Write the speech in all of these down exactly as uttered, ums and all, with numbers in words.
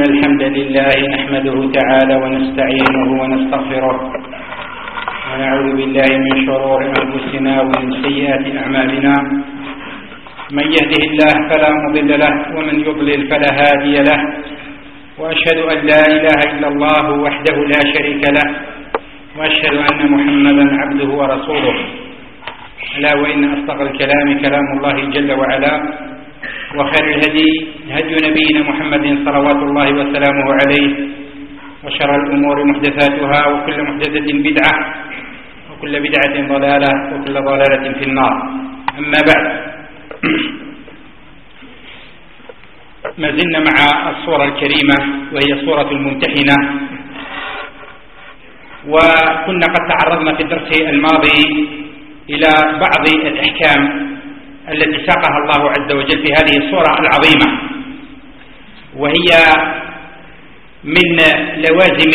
الحمد لله نحمده تعالى ونستعينه ونستغفره ونعوذ بالله من شرور أنفسنا ومن سيئات أعمالنا. من يهده الله فلا مضل له ومن يضلل فلا هادي له، وأشهد أن لا إله إلا الله وحده لا شريك له، وأشهد أن محمدا عبده ورسوله. ألا وإن أصدق الكلام كلام الله جل وعلا، وخير الهدي هدي نبينا محمد صلوات الله وسلامه عليه، وشر الأمور محدثاتها وكل محدثة بدعة وكل بدعة ضلالة وكل ضلالة في النار. أما بعد، ما زلنا مع الصورة الكريمة وهي صورة الممتحنة، وكنا قد تعرضنا في الدرس الماضي إلى بعض الأحكام التي ساقها الله عز وجل في هذه الصورة العظيمة، وهي من لوازم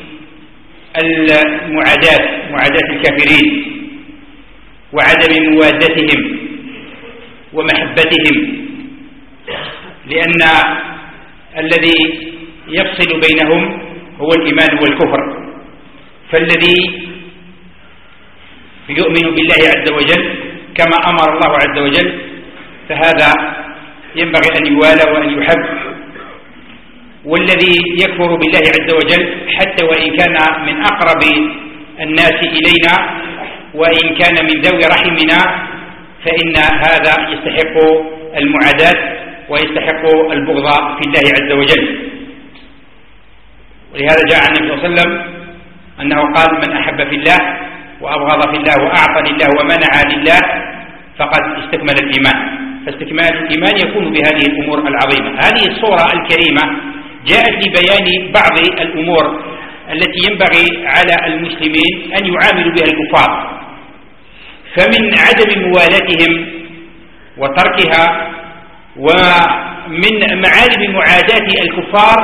المعاداة، معاداة الكافرين وعدم موادتهم ومحبتهم، لأن الذي يفصل بينهم هو الإيمان والكفر. فالذي يؤمن بالله عز وجل كما أمر الله عز وجل فهذا ينبغي أن يوالى وأن يحب، والذي يكفر بالله عز وجل حتى وإن كان من أقرب الناس إلينا وإن كان من ذوي رحمنا فإن هذا يستحق المعاداة ويستحق البغض في الله عز وجل. ولهذا جاء عن النبي صلى الله عليه وسلم أنه قال: من أحب في الله وأبغض في الله وأعطى لله ومنع لله فقد استكمل الإيمان. فاستكمال الإيمان يكون بهذه الأمور العظيمة. هذه الصورة الكريمة جاءت لبيان بعض الأمور التي ينبغي على المسلمين أن يعاملوا بها الكفار، فمن عدم موالاتهم وتركها، ومن معالم معاداة الكفار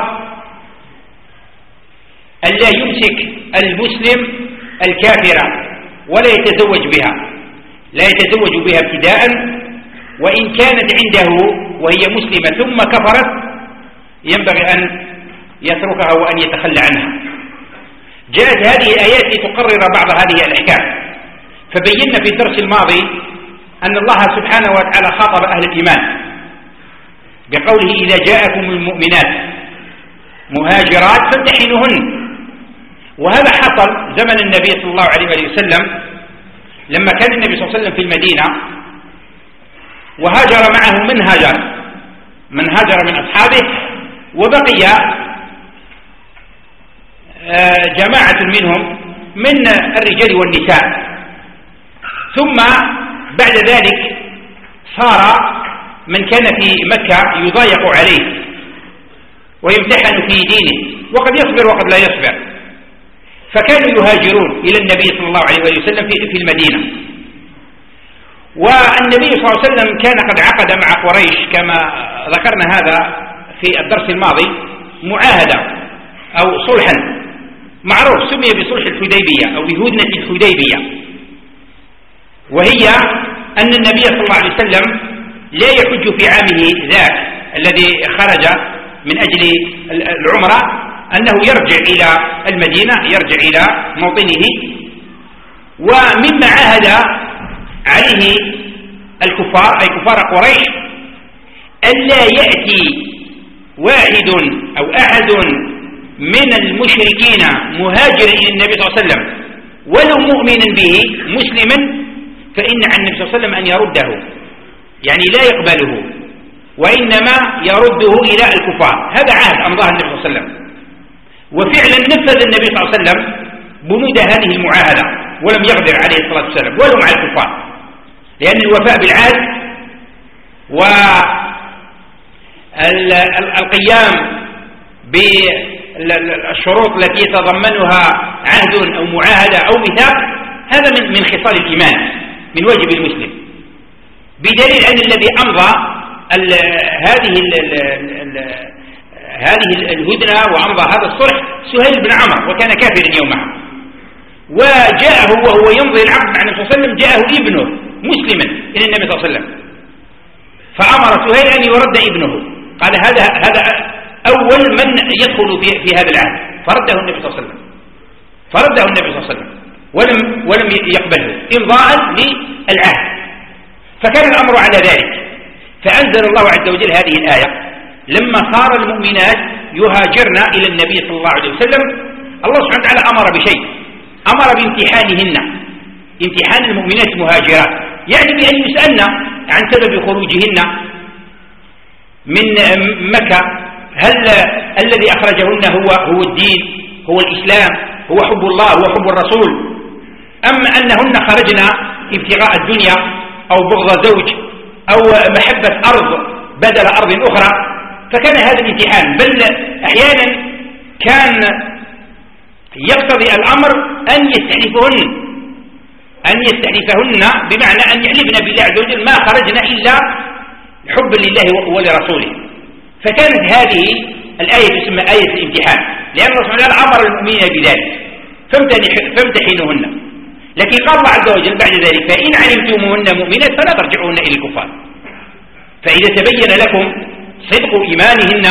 ألا يمسك المسلم الكافرة ولا يتزوج بها، لا يتزوج بها ابتداء، وإن كانت عنده وهي مسلمة ثم كفرت ينبغي أن يتركها وأن يتخلى عنها. جاءت هذه الآيات لتقرر بعض هذه الأحكام، فبينا في الدرس الماضي أن الله سبحانه وتعالى خاطب أهل الإيمان بقوله: إذا جاءكم المؤمنات مهاجرات فامتحنوهن. وهذا حصل زمن النبي صلى الله عليه وسلم لما كان النبي صلى الله عليه وسلم في المدينة، وهاجر معه من هاجر من هاجر من أصحابه، وبقي جماعة منهم من الرجال والنساء. ثم بعد ذلك صار من كان في مكة يضايق عليه ويمتحن في دينه، وقد يصبر وقد لا يصبر، فكانوا يهاجرون إلى النبي صلى الله عليه وسلم في المدينة. والنبي صلى الله عليه وسلم كان قد عقد مع قريش كما ذكرنا هذا في الدرس الماضي معاهدة أو صلحا معروف سمي بصلح الحديبية أو بهدنة الحديبية، وهي أن النبي صلى الله عليه وسلم لا يحج في عامه ذاك الذي خرج من أجل العمرة، أنه يرجع إلى المدينة، يرجع إلى موطنه. ومما عاهد عليه الكفار أي كفار قريش ألا يأتي واحد أو أحد من المشركين مهاجر إلى النبي صلى الله عليه وسلم ولو مؤمنا به مسلما، فإن عن النبي صلى الله عليه وسلم أن يرده، يعني لا يقبله وإنما يرده إلى الكفار. هذا عهد أمضاه النبي صلى الله عليه وسلم، وفعلا نفذ النبي صلى الله عليه وسلم بنود هذه المعاهدة ولم يغدر عليه الصلاة والسلام ولو مع الكفار، لأن الوفاء بالعهد والقيام بالشروط التي يتضمنها عهد أو معاهدة أو ميثاق هذا من من خصال الإيمان، من واجب المسلم، بدليل أن الذي أمضى هذه هذه الهدنة وأمضى هذا الصلح سهيل بن عمرو، وكان كافرا يومها، وجاءه وهو يمضي العقد مع النبي صلى الله عليه وسلم جاءه ابنه مسلما إلى النبي صلى الله عليه وسلم، فأمر سهيل أن يرد ابنه، قال هذا هذا أول من يدخل في, في هذا العهد، فرده النبي صلى الله عليه وسلم فرده النبي صلى الله عليه وسلم ولم, ولم يقبله إمضاء للعهد. فكان الأمر على ذلك، فأنزل الله عز وجل هذه الآية لما صار المؤمنات يهاجرن إلى النبي صلى الله عليه وسلم. الله سبحانه وتعالى أمر بشيء، أمر بامتحانهن، امتحان المؤمنات المهاجرات، يعني بأن يسألن عن سبب خروجهن من مكة، هل الذي أخرجهن هو هو الدين، هو الإسلام، هو حب الله، هو حب الرسول، أم أنهن خرجن ابتغاء الدنيا أو بغض زوج أو محبة أرض بدل أرض أخرى. فكان هذا الامتحان، بل أحيانا كان يقتضي الأمر أن يستحلفهن أن يستحلفهن بمعنى أن يحلفن بالله عز وجل ما خرجنا إلا حبا لله ولرسوله. فكانت هذه الآية تسمى آية الامتحان، لأن الله سبحانه وتعالى أمر المؤمنين بذلك فامتحنوهن. لكن قال الله عز وجل بعد ذلك فإن علمتموهن مؤمنات فلا ترجعوهن إلى الكفار. فإذا تبين لكم صدق إيمانهن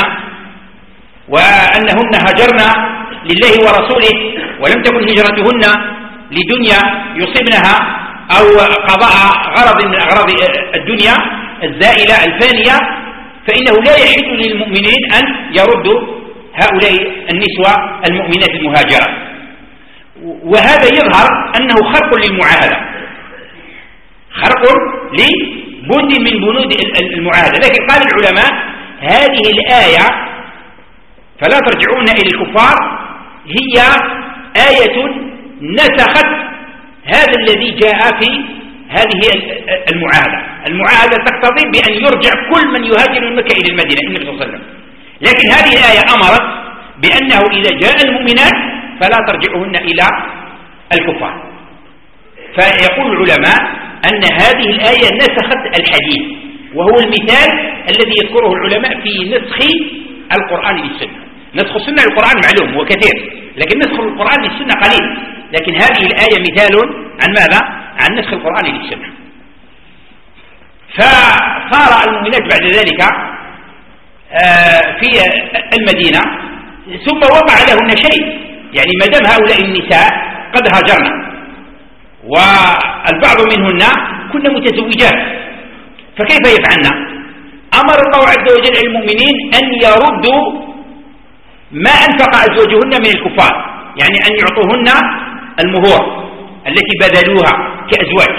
وأنهن هجرن لله ورسوله ولم تكن هجرتهن لدنيا يصيبنها أو قضاء غرض من أغراض الدنيا الزائلة الفانية، فإنه لا يحل للمؤمنين أن يردوا هؤلاء النسوة المؤمنات المهاجرة. وهذا يظهر أنه خرق للمعاهدة، خرق لبند من بنود المعاهدة. لكن قال العلماء هذه الآية فلا ترجعون إلى الكفار هي آية نسخت هذا الذي جاء في هذه المعاهدة. المعاهدة تقتضي بأن يرجع كل من يهاجر من مكة إلى المدينة النبي صلى الله عليه وسلم، لكن هذه الآية أمرت بأنه إذا جاء المؤمنات فلا ترجعهن إلى الكفار. فيقول العلماء أن هذه الآية نسخت الحديث، وهو المثال الذي يذكره العلماء في نسخ القرآن للسنة. نسخ السنة للقرآن معلوم وكثير، لكن نسخ القرآن للسنة قليل. لكن هذه الآية مثال عن ماذا؟ عن نسخ القرآن للسنة. فصار المؤمنات بعد ذلك في المدينة ثم وقع لهن شيء، يعني ما دام هؤلاء النساء قد هاجرن والبعض منهن كن متزوجات، فكيف يفعلن؟ أمر الله عز وجل المؤمنين أن يردوا ما أنفق أزواجهن من الكفار، يعني أن يعطوهن المهور التي بذلوها كأزواج،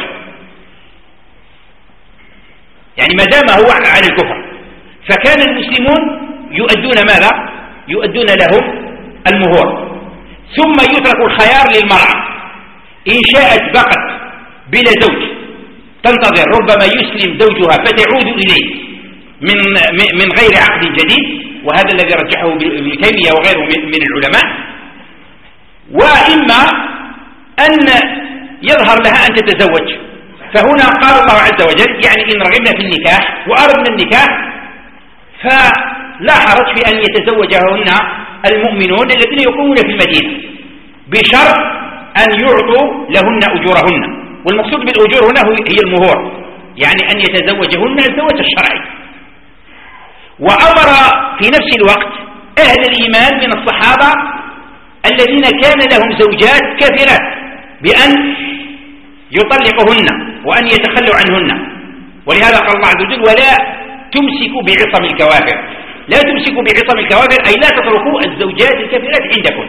يعني ما دام هو على الكفر. فكان المسلمون يؤدون ماذا؟ يؤدون لهم المهور، ثم يترك الخيار للمرأة، إن شاءت بقت بلا زوج تنتظر، ربما يسلم زوجها فتعود إليه من من غير عقد جديد، وهذا الذي رجحه ابن تيمية وغيره من العلماء. وإما أن يظهر لها أن تتزوج، فهنا قال الله عز وجل يعني إن رغبنا في النكاح وأردنا النكاح فلا حرج في أن يتزوجهن المؤمنون الذين يقومون في المدينة، بشرط أن يعطوا لهن أجورهن. والمقصود بالأجور هنا هي المهور، يعني أن يتزوجهن الزواج الشرعي. وأمر في نفس الوقت أهل الإيمان من الصحابة الذين كان لهم زوجات كثيرات بأن يطلقهن وأن يتخلوا عنهن. ولهذا قال الله عز وجل ولا تمسكوا بعصم الكوافر، لا تمسكوا بعصم الكوافر أي لا تتركوا الزوجات الكثيرات عندكم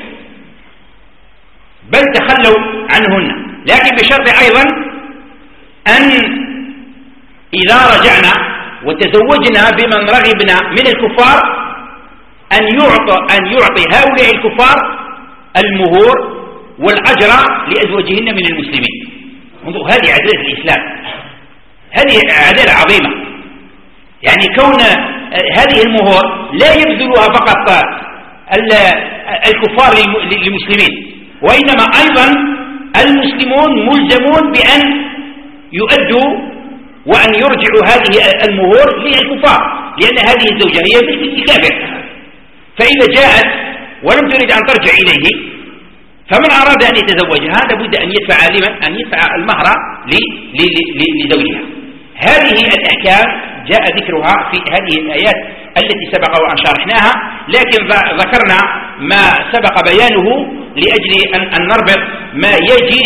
بل تخلوا عنهن، لكن بشرط أيضا أن إذا رجعنا وتزوجنا بمن رغبنا من الكفار أن يعطي, أن يعطي هؤلاء الكفار المهور والأجر لأزواجهن من المسلمين. انظروا هذه عدالة الإسلام، هذه عدالة عظيمة. يعني كون هذه المهور لا يبذلها فقط الكفار للمسلمين، وإنما أيضا المسلمون ملزمون بأن يؤدوا وأن يرجعوا هذه المهور للكفار، لأن هذه الزوجة هي مثل الكافر، فإذا جاءت ولم تريد أن ترجع إليه فمن أراد أن يتزوجها لابد أن يدفع لمن أن يدفع المهر لزوجها. هذه الأحكام جاء ذكرها في هذه الآيات التي سبق وأن شرحناها، لكن ذكرنا ما سبق بيانه لأجل أن نربط ما يجي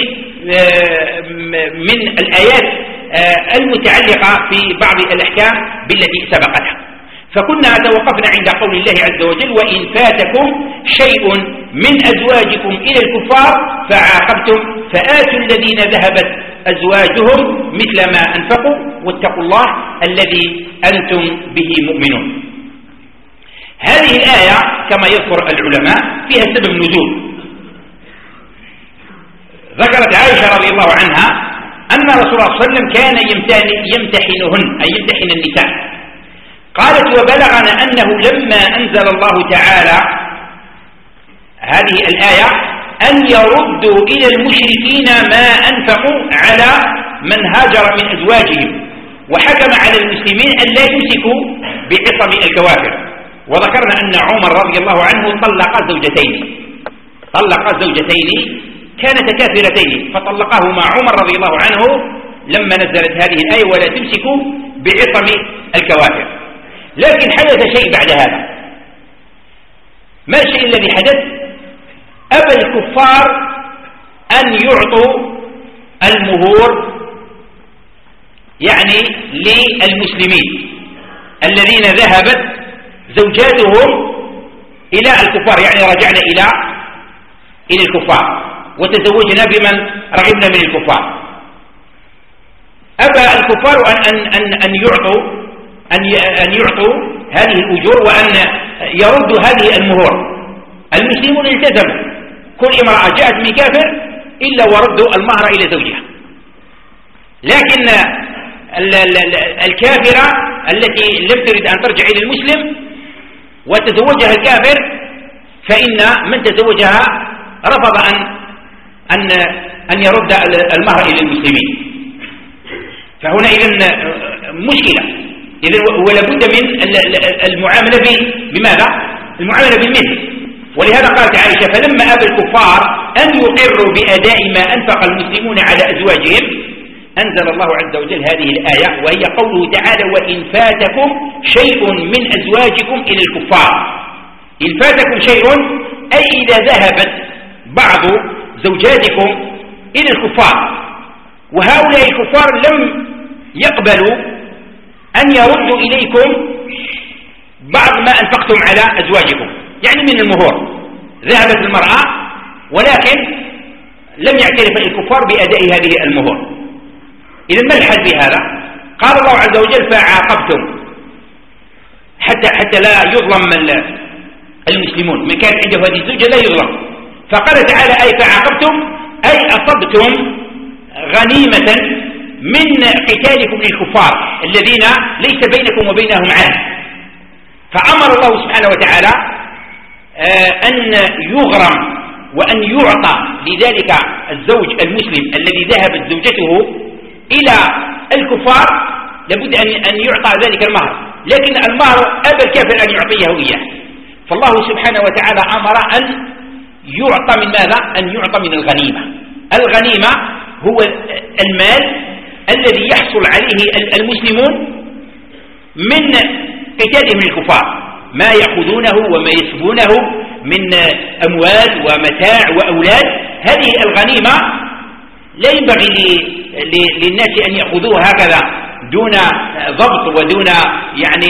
من الآيات المتعلقة في بعض الأحكام بالتي سبقتها. فكنا توقفنا عند قول الله عز وجل: وإن فاتكم شيء من أزواجكم إلى الكفار فعاقبتم فآتوا الذين ذهبت أزواجهم مثل ما أنفقوا واتقوا الله الذي أنتم به مؤمنون. هذه الآية كما يذكر العلماء فيها سبب نزول. ذكرت عائشة رضي الله عنها أن رسول الله صلى الله عليه وسلم كان يمتحنهن، أي يمتحن النساء. قالت: وبلغنا أنه لما أنزل الله تعالى هذه الآية أن يردوا إلى المشركين ما أنفقوا على من هاجر من أزواجهم، وحكم على المسلمين أن لا يمسكوا بعصم الكوافر. وذكرنا أن عمر رضي الله عنه طلق زوجتين طلق زوجتين كانتا كافرتين، فطلقاهما عمر رضي الله عنه لما نزلت هذه الآية: ولا تمسكوا بعصم الكوافر. لكن حدث شيء بعد هذا. ما الشيء الذي حدث؟ أبى الكفار أن يعطوا المهور يعني للمسلمين الذين ذهبت زوجاتهم إلى الكفار، يعني رجعنا إلى إلى الكفار وتزوجنا بمن رغبنا من الكفار. أبى الكفار أن أن أن أن يعطوا أن أن يعطوا هذه الأجور وأن يردوا هذه المهور. المسلمون التزموا، كل امرأة جاءت من كافر إلا وردوا المهر إلى زوجها. لكن الكافرة التي لم ترد أن ترجع إلى المسلم وتزوجها الكافر، فإن من تزوجها رفض أن أن أن يرد المهر إلى المسلمين. فهنا إذن مشكلة، إذن ولا بد من المعاملة بماذا؟ المعاملة بالمثل. ولهذا قالت عائشة: فلما أبى الكفار أن يقروا بأداء ما أنفق المسلمون على أزواجهم أنزل الله عز وجل هذه الآية، وهي قوله تعالى: وإن فاتكم شيء من أزواجكم إلى الكفار. إن فاتكم شيء أي إذا ذهبت بعض زوجاتكم إلى الكفار، وهؤلاء الكفار لم يقبلوا أن يردوا إليكم بعض ما أنفقتم على أزواجكم، يعني من المهور. ذهبت المرأة ولكن لم يعترف الكفار بأداء هذه المهور. إذن ما الحل في هذا؟ قال الله عز وجل: فعاقبتم، حتى حتى لا يظلم المسلمون، من كان عنده هذه الزوجة لا يظلم. فقال تعالى: أي فعاقبتم أي أصبتم غنيمة من قتالكم للكفار الذين ليس بينكم وبينهم عهد. فأمر الله سبحانه وتعالى أن يغرم وأن يعطى لذلك الزوج المسلم الذي ذهبت زوجته إلى الكفار، لابد أن يعطى ذلك المهر. لكن المهر أبى الكافر أن يعطيه إياه، فالله سبحانه وتعالى أمر أن يعطى من ماذا؟ أن يعطى من الغنيمة. الغنيمة هو المال الذي يحصل عليه المسلمون من قتالهم الكفار، ما يأخذونه وما يسبونه من أموال ومتاع وأولاد. هذه الغنيمة لا ينبغي للناس أن يأخذوها هكذا دون ضبط ودون يعني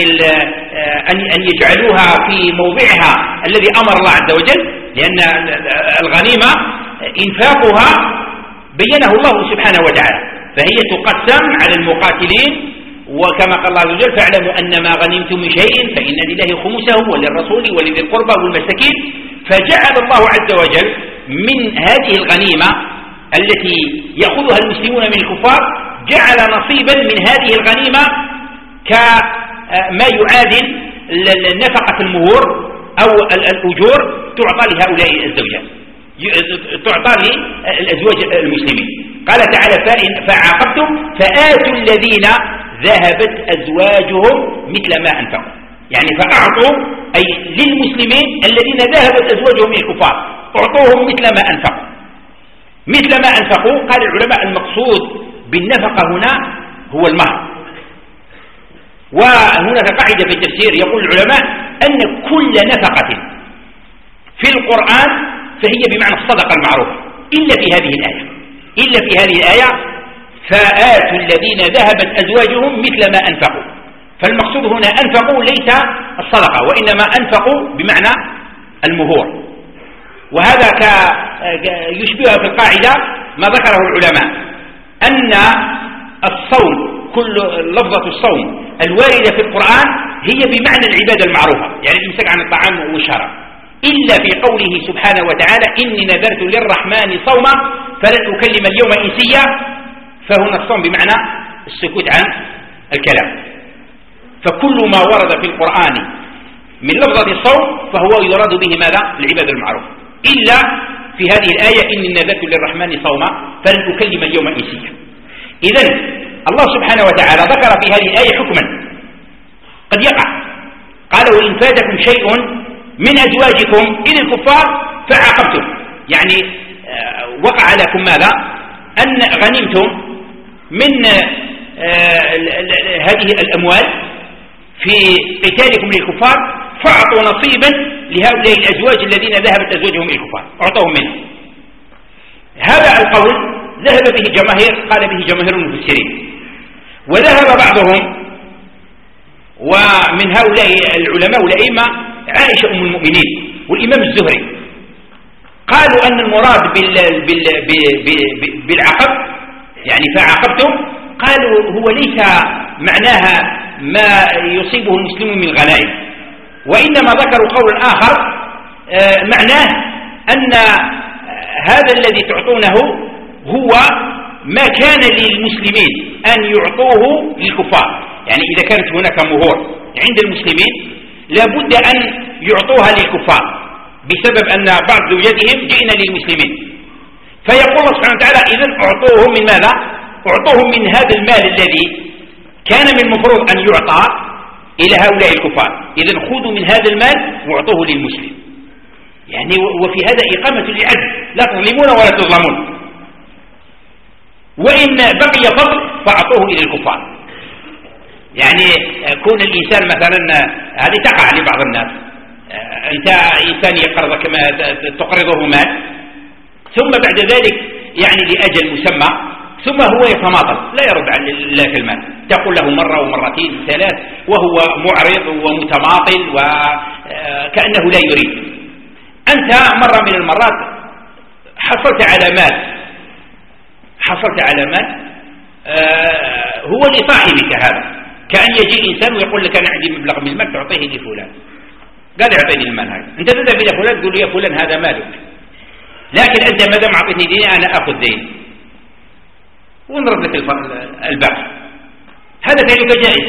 أن يجعلوها في موضعها الذي أمر الله عز وجل، لأن الغنيمة إنفاقها بينه الله سبحانه وتعالى، فهي تقسم على المقاتلين، وكما قال الله عز وجل: فاعلموا أن ما غنمتم من شيء فإن لله خمسه وللرسول ولذي القربى والمساكين. فجعل الله عز وجل من هذه الغنيمة التي يأخذها المسلمون من الكفار، جعل نصيبا من هذه الغنيمة كما يعادل نفقة المهور أو الأجور تعطى لهؤلاء الزوجات، تعطى للأزواج المسلمين. قال تعالى: فعاقبتم فآتوا الذين ذهبت أزواجهم مثل ما أنفقوا، يعني فأعطوا أي للمسلمين الذين ذهبت أزواجهم من الكفار، أعطوهم مثل ما أنفقوا. مثل ما أنفقوا، قال العلماء المقصود بالنفقة هنا هو المهر. وهناك قاعدة في التفسير يقول العلماء: أن كل نفقة في القرآن فهي بمعنى الصدقة المعروفة إلا في هذه الآية إلا في هذه الآية فآتوا الذين ذهبت أزواجهم مثل ما أنفقوا. فالمقصود هنا أنفقوا ليس الصدقة وإنما أنفقوا بمعنى المهور. وهذا يشبه في القاعدة ما ذكره العلماء أن الصوم كل لفظة الصوم الواردة في القرآن هي بمعنى العبادة المعروفة يعني الإمساك عن الطعام والشراب إلا في قوله سبحانه وتعالى إني نذرت للرحمن صوما فلن أكلم اليوم إنسيا. فهنا الصوم بمعنى السكوت عن الكلام. فكل ما ورد في القرآن من لفظة الصوم فهو يراد به ماذا؟ العبادة المعروفة إلا في هذه الآية إني نذرت للرحمن صوما فلن أكلم اليوم إنسيا. إذن الله سبحانه وتعالى ذكر في هذه الآية حكما قد يقع قال وإن فاتكم شيء من أزواجكم إلى الكفار فعاقبتم يعني وقع لكم ماذا؟ أن غنمتم من هذه الأموال في قتالكم للكفار فأعطوا نصيبا لهؤلاء الأزواج الذين ذهبت أزواجهم إلى الكفار أعطوهم منه. هذا القول ذهب به جماهير قال به جماهير المفسرين وذهب بعضهم ومن هؤلاء العلماء والأئمة عائشة أم المؤمنين والإمام الزهري قالوا أن المراد بال بال بال بالعقب يعني فعاقبتم قالوا هو ليس معناها ما يصيبه المسلمون من غنائم وإنما ذكروا قول آخر معناه أن هذا الذي تعطونه هو ما كان للمسلمين أن يعطوه للكفار يعني إذا كانت هناك مهور عند المسلمين لابد أن يعطوها للكفار بسبب أن بعض زوجاتهم جئنا للمسلمين فيقول الله سبحانه وتعالى إذن أعطوهم من ماذا؟ أعطوهم من هذا المال الذي كان من المفروض أن يعطى إلى هؤلاء الكفار إذن خذوا من هذا المال واعطوه للمسلم يعني وفي هذا إقامة للعدل لا تظلمون ولا تظلمون وإن بقي فضل فأعطوه إلى الكفار. يعني كون الإنسان مثلا هذه تقع لبعض الناس أنت إنسان يقرضك ما تقرضه مال ثم بعد ذلك يعني لأجل مسمى ثم هو يتماطل لا يرد لك المال تقول له مرة ومرتين ثلاث وهو معرض ومتماطل وكأنه لا يريد. أنت مرة من المرات حصلت على مال حصلت على مال آه هو لصاحبك هذا كأن يجي إنسان ويقول لك أنا عندي مبلغ من المال تعطيه لفلان قال يعطيني المال هذا أنت تذهب إلى فلان تقول له يا فلان هذا مالك لكن أنت ما دام أعطيتني ديني أنا أخذ دين ونرد لك الباقي هذا فعلك جائز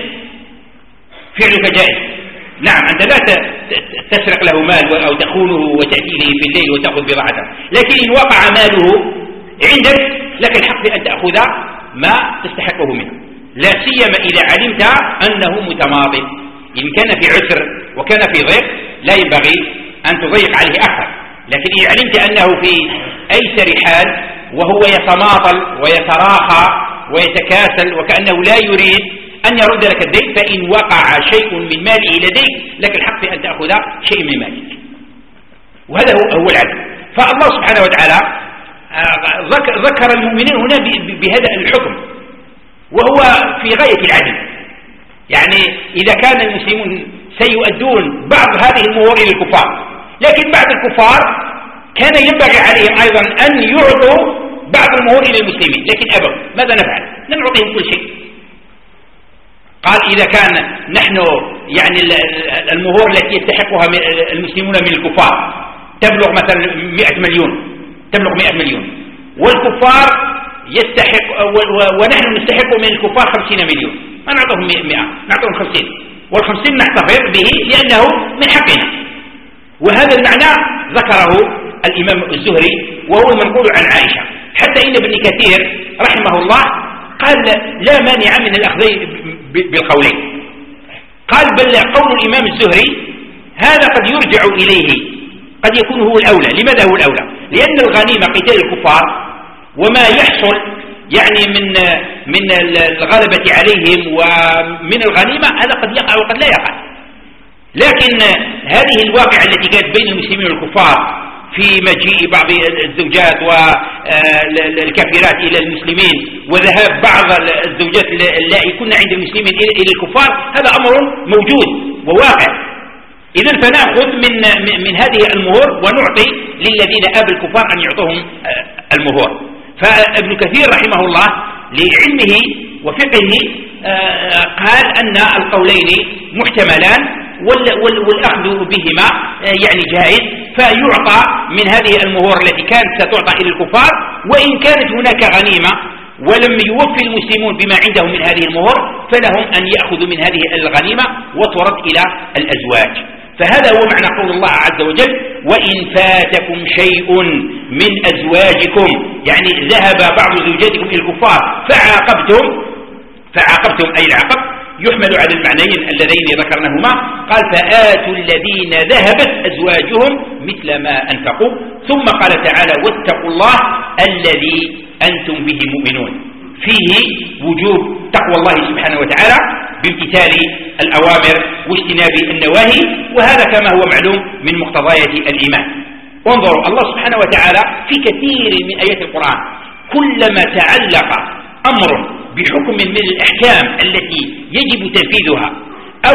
فعلك جائز. نعم أنت لا تسرق له مال أو تخونه وتأتي له في الليل وتأخذ بضاعته لكن إن وقع ماله عندك لك الحق بأن تأخذ ما تستحقه منه لا سيما إذا علمت أنه متماطل. إن كان في عسر وكان في ضيق لا ينبغي أن تضيق عليه أكثر لكن إن علمت أنه في أيسر حال وهو يتماطل ويتراخى ويتكاسل وكأنه لا يريد أن يرد لك الدين فإن وقع شيء من ماله لديك لك الحق في أن تأخذ شيء من مالك وهذا هو العدل. فالله سبحانه وتعالى ذكر المؤمنين هنا بهذا الحكم وهو في غاية العدل. يعني إذا كان المسلمون سيؤدون بعض هذه المهور للكفار لكن بعض الكفار كان ينبغي عليهم أيضا أن يعطوا بعض المهور للمسلمين لكن أبوا ماذا نفعل؟ لن نعطيهم كل شيء. قال إذا كان نحن يعني المهور التي يستحقها المسلمون من الكفار تبلغ مثلا مئة مليون تبلغ مئة مليون والكفار يستحق ونحن نستحق من الكفار خمسين مليون ما نعطيهم مئة نعطيهم خمسين والخمسين نحتفظ به لأنه من حقنا. وهذا المعنى ذكره الإمام الزهري وهو المنقول عن عائشة حتى إن ابن كثير رحمه الله قال لا مانع من الأخذ بالقولين قال بل قول الإمام الزهري هذا قد يرجع إليه قد يكون هو الأولى. لماذا هو الأولى؟ لأن الغنيمة قتال الكفار وما يحصل يعني من من الغلبة عليهم ومن الغنيمة هذا قد يقع وقد لا يقع لكن هذه الواقعة التي كانت بين المسلمين والكفار في مجيء بعض الزوجات والكافرات إلى المسلمين وذهاب بعض الزوجات اللائي كن عند المسلمين إلى الكفار، هذا أمر موجود وواقع. إذن فنأخذ من, من هذه المهور ونعطي للذين آبوا الكفار أن يعطوهم المهور. فابن كثير رحمه الله لعلمه وفقهه قال أن القولين محتملان والأخذ بهما يعني جائز، فيعطى من هذه المهور التي كانت ستعطى إلى الكفار، وإن كانت هناك غنيمة ولم يوفي المسلمون بما عندهم من هذه المهور فلهم أن يأخذوا من هذه الغنيمة وترد إلى الأزواج. فهذا هو معنى قول الله عز وجل: وإن فاتكم شيء من أزواجكم، يعني ذهب بعض زوجاتكم إلى الكفار فعاقبتم فعاقبتم أي العقب يحمل على المعنيين اللذين ذكرناهما. قال: فآتوا الذين ذهبت أزواجهم مثل ما أنفقوا. ثم قال تعالى: واتقوا الله الذي أنتم به مؤمنون. فيه وجوب تقوى الله سبحانه وتعالى بامتثال الأوامر واجتناب النواهي، وهذا كما هو معلوم من مقتضيات الإيمان. وانظروا الله سبحانه وتعالى في كثير من آيات القرآن كلما تعلق أمر بحكم من الأحكام التي يجب تنفيذها أو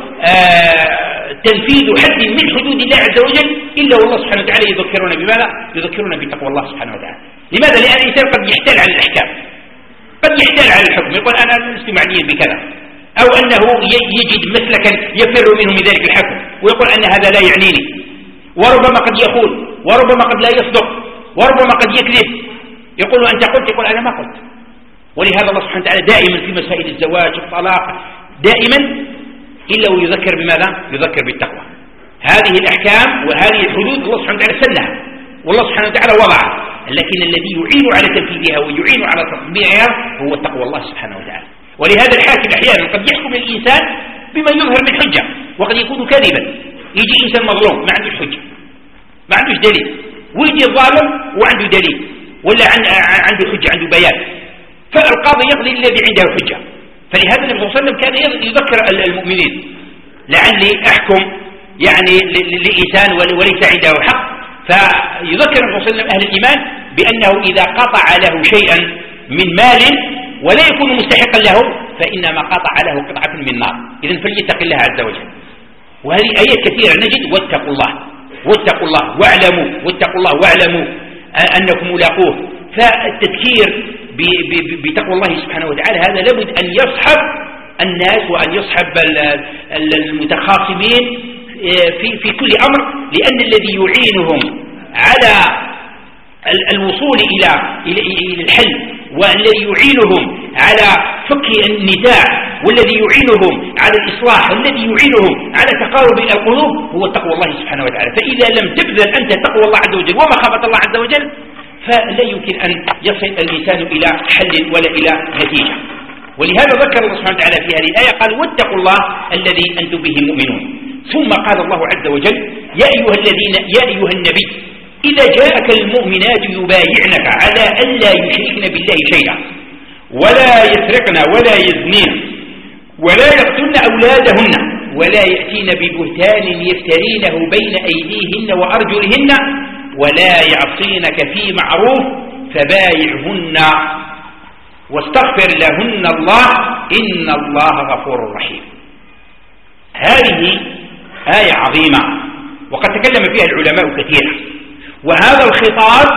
آه تنفيذ حد من حدود الله عز وجل إلا والله سبحانه وتعالى يذكرون بماذا؟ يذكرون بتقوى الله سبحانه وتعالى. لماذا؟ لأن الإنسان قد يحتال على الأحكام، قد يحتال على الحكم، يقول أنا لست معنيا بكذا، أو أنه يجد مسلكا يفر منه من ذلك الحكم ويقول أن هذا لا يعنيني، وربما قد يخون، وربما قد لا يصدق، وربما قد يكذب، يقول أنت قلت، يقول أنا ما قلت. ولهذا الله سبحانه وتعالى دائما في مسائل الزواج والطلاق دائما إلا ويذكر بماذا؟ يذكر بالتقوى. هذه الأحكام وهذه الحدود الله سبحانه وتعالى سنها والله سبحانه وتعالى وضعها، لكن الذي يعين على تنفيذها ويعين على تطبيقها هو تقوى الله سبحانه وتعالى. ولهذا الحاكم أحيانا قد يحكم الإنسان بما يظهر من حجة وقد يكون كاذبا. يجي إنسان مظلوم ما عندوش حجة، ما عندوش دليل، ويجي الظالم وعنده دليل ولا عنده حجة، عنده بيان، فالقاضي يقضي الذي عنده حجة. فلهذا النبي صلى الله عليه وسلم كان يذكر المؤمنين: لعلي أحكم يعني لإنسان وليس عنده حق، فيذكر النبي صلى الله عليه وسلم أهل الإيمان بأنه إذا قطع له شيئا من مال ولا يكون مستحقا له فإنما قطع له قطعة من نار. إذن فليتق الله عز وجل. وهذه آيات كثيرة نجد: واتقوا الله واتقوا الله واعلموا واتقوا الله واعلموا أنكم ملاقوه. فالتذكير بتقوى الله سبحانه وتعالى هذا لابد أن يصحب الناس وأن يصحب المتخاصمين في في كل أمر، لأن الذي يعينهم على الوصول إلى إلى الحل، والذي يعينهم على فك النزاع، والذي يعينهم على الإصلاح، والذي يعينهم على تقارب القلوب هو تقوى الله سبحانه وتعالى. فإذا لم تبذل أنت تقوى الله عز وجل ومخافة الله عز وجل فلا يمكن أن يصل الإنسان إلى حل ولا إلى نتيجة. ولهذا ذكر الله سبحانه وتعالى في هذه الآية قال: واتقوا الله الذي أنتم به مؤمنون. ثم قال الله عز وجل: يا أيها الذين يا أيها النبي إذا جاءك المؤمنات يبايعنك على أن لا يشركن بالله شيئا ولا يسرقن ولا يزنين ولا يقتلن أولادهن ولا يأتين ببهتان يفترينه بين أيديهن وأرجلهن ولا يعصينك في معروف فبايعهن واستغفر لهن الله إن الله غفور رحيم. هذه آية عظيمة وقد تكلم فيها العلماء كثيرا، وهذا الخطاب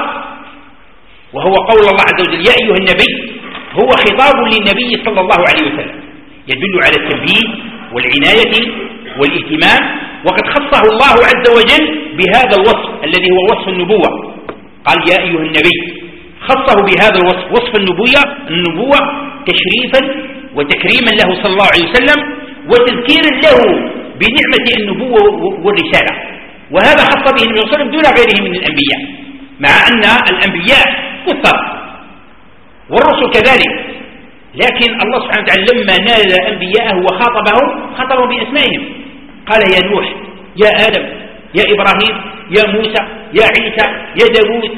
وهو قول الله عز وجل: يا أيها النبي هو خطاب للنبي صلى الله عليه وسلم يدل على التنبيه والعناية والاهتمام، وقد خصه الله عز وجل بهذا الوصف الذي هو وصف النبوة. قال: يا أيها النبي، خصه بهذا الوصف وصف النبوة النبوة تشريفا وتكريما له صلى الله عليه وسلم وتذكيرا له بنعمة النبوة والرسالة. وهذا خص به النبي صلى الله عليه وسلم دون غيره من الأنبياء، مع أن الأنبياء كثر والرسل كذلك، لكن الله سبحانه وتعالى لما نادى أنبياءه وخاطبهم خاطبهم بأسمائهم. قال: يا نوح، يا آدم، يا إبراهيم، يا موسى، يا عيسى، يا داود.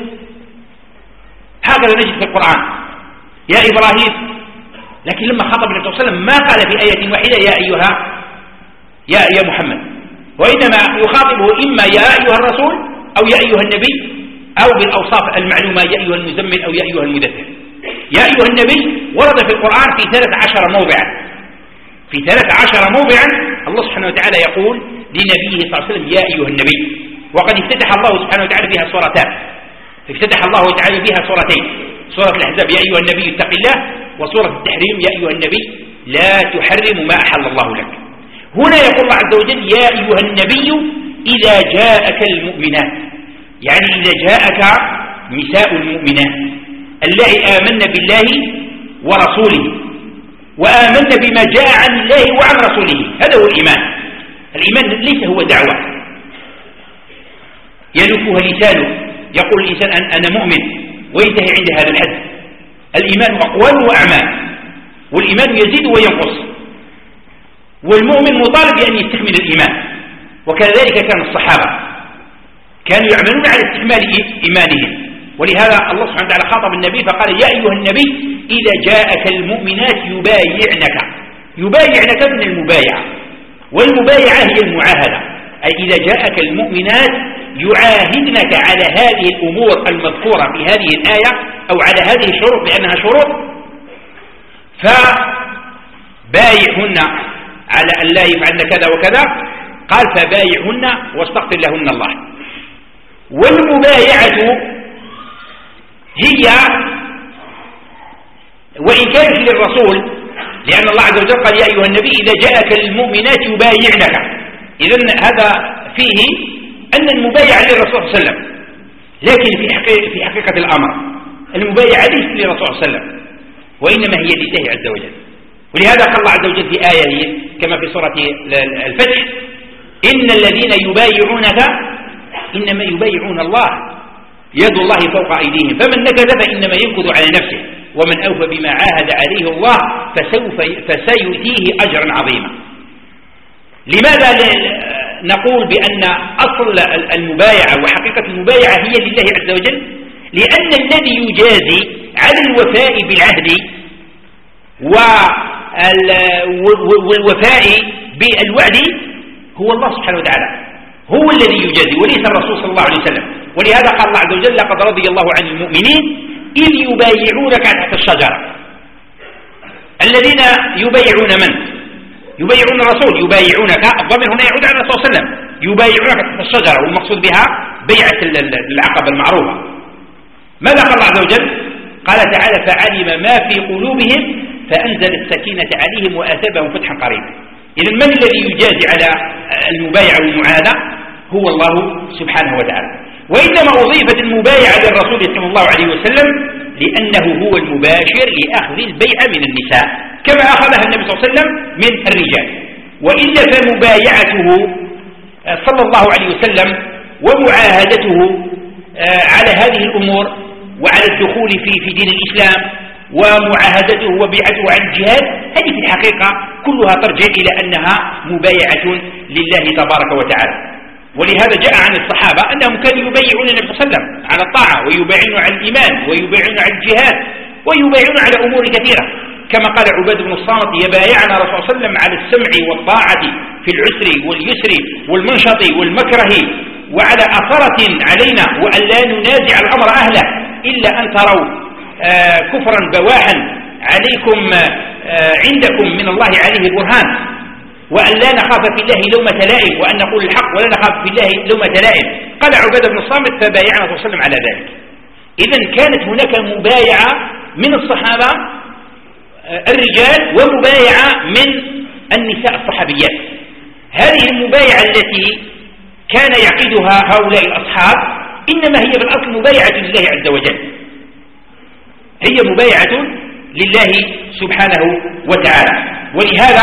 هكذا نجد في القرآن يا إبراهيم. لكن لما خاطب النبي صلى الله عليه وسلم ما قال في آية واحدة يا أيها يا يا محمد، وإنما يخاطبه إما يا أيها الرسول أو يا أيها النبي أو بالأوصاف المعلومة يا أيها المزمل أو يا أيها المدثر. يا أيها النبي ورد في القرآن في ثلاث عشر موضعا، في ثلاث عشر موضعا الله سبحانه وتعالى يقول لنبيه صلى الله عليه وسلم يا أيها النبي، وقد افتتح الله سبحانه وتعالى بها سورتان، افتتح الله تعالى بها سورتين، سورة الأحزاب يا أيها النبي اتق الله، وسورة التحريم يا أيها النبي لا تحرم ما أحل الله لك. هنا يقول الله عز وجل يا أيها النبي إذا جاءك المؤمنات، يعني إذا جاءك نساء المؤمنات اللائي آمن بالله ورسوله وآمن بما جاء عن الله وعن رسوله، هذا هو الإيمان. الإيمان ليس هو دعوة يلفها لسانه يقول الإنسان أنا مؤمن وينتهي عند هذا الحد. الإيمان أقوال وأعمال، والإيمان يزيد وينقص، والمؤمن مطالب بأن يستكمل الإيمان. وكذلك كان الصحابة كانوا يعملون على استكمال إيمانهم، ولهذا الله سبحانه وتعالى خاطب النبي فقال يا أيها النبي إذا جاءك المؤمنات يبايعنك. يبايعنك من المبايعة، والمبايعة هي المعاهدة، أي إذا جاءك المؤمنات يعاهدنك على هذه الأمور المذكورة في هذه الآية أو على هذه الشروط لأنها شروط، فبايعهن على أن لا يفعلن كذا وكذا. قال فبايعهن واستغفر لهن الله. والمبايعة هي وإن كانت للرسول، لأن الله عز وجل قال يا أيها النبي إذا جاءك المؤمنات يبايعنك، إذن هذا فيه أن المبايعة للرسول صلى الله عليه وسلم، لكن في حقيقة, في حقيقة الأمر المبايعة ليست للرسول صلى الله عليه وسلم، وإنما هي لله عز وجل. ولهذا قال الله عز وجل في آية كما في سورة الفتح إن الذين يبايعونك إنما يبايعون الله يد الله فوق أيديهم فمن نكث فإنما ينكث على نفسه ومن أوفى بما عاهد عليه الله فسوف فسيؤتيه أجرا عظيما. لماذا نقول بأن أصل المبايعة وحقيقة المبايعة هي لله عز وجل؟ لأن الذي يجازي على الوفاء بالعهد والوفاء بالوعد هو الله سبحانه وتعالى، هو الذي يجازي وليس الرسول صلى الله عليه وسلم. ولهذا قال الله عز وجل لقد رضي الله عن المؤمنين إذ يبايعونك تحت الشجرة. الذين يبايعون من؟ يبايعون الرسول، يبايعونك الضمير هنا يعود على الرسول صلى الله عليه وسلم، يبايعونك تحت الشجرة، والمقصود بها بيعة العقبة المعروفة. ماذا قال الله عز وجل؟ قال تعالى فعلم ما في قلوبهم فأنزل السكينة عليهم وآثابهم فتحا قريبا. إذن من الذي يجازي على المبايعة والمعاهدة؟ هو الله سبحانه وتعالى. وإنما أضيفت المبايعة للرسول صلى الله عليه وسلم لأنه هو المباشر لأخذ البيعة من النساء كما أخذها النبي صلى الله عليه وسلم من الرجال. وإلا فمبايعته صلى الله عليه وسلم ومعاهدته على هذه الأمور وعلى الدخول في في دين الإسلام ومعاهدته وبيعته عن الجهاد هذه في الحقيقة كلها ترجع إلى أنها مبايعة لله تبارك وتعالى. ولهذا جاء عن الصحابة أنهم كانوا يبايعون النبي صلى الله عليه وسلم على الطاعة ويبايعون على الإيمان ويبايعون على الجهاد ويبايعون على أمور كثيرة، كما قال عباد بن الصامت يبايعنا رسول الله صلى الله عليه وسلم على السمع والطاعة في العسر واليسر والمنشط والمكره وعلى أثرة علينا وأن لا ننازع الأمر أهله إلا أن تروا آه كفرا بواحا عليكم آه عندكم من الله عليه برهان، وأن لا نخاف في الله لومة لائم وأن نقول الحق ولا نخاف في الله لومة لائم. قال عبادة بن الصامت فبايعنا صلى الله عليه وسلم على ذلك. إذن كانت هناك مبايعة من الصحابة آه الرجال ومبايعة من النساء الصحابيات. هذه المبايعة التي كان يعقدها هؤلاء الأصحاب إنما هي بالأصل مبايعة لله عز وجل، هي مبايعة لله سبحانه وتعالى. ولهذا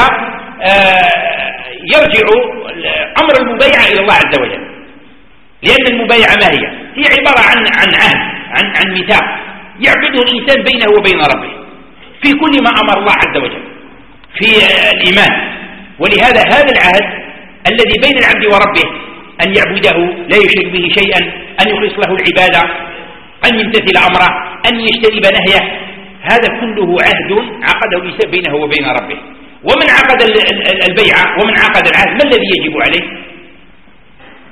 يرجع أمر المبايعة إلى الله عز وجل، لأن المبايعة ما هي؟ هي عبارة عن عن عهد عن عن ميثاق يعقده الإنسان بينه وبين ربه في كل ما أمر الله عز وجل في الإيمان. ولهذا هذا العهد الذي بين العبد وربه أن يعبده لا يشرك به شيئا، أن يخلص له العبادة، أن يمتثل أمره، أن يجتنب نهيه، هذا كله عهد عقده الإنسان بينه وبين ربه. ومن عقد البيعة ومن عقد العهد ما الذي يجب عليه؟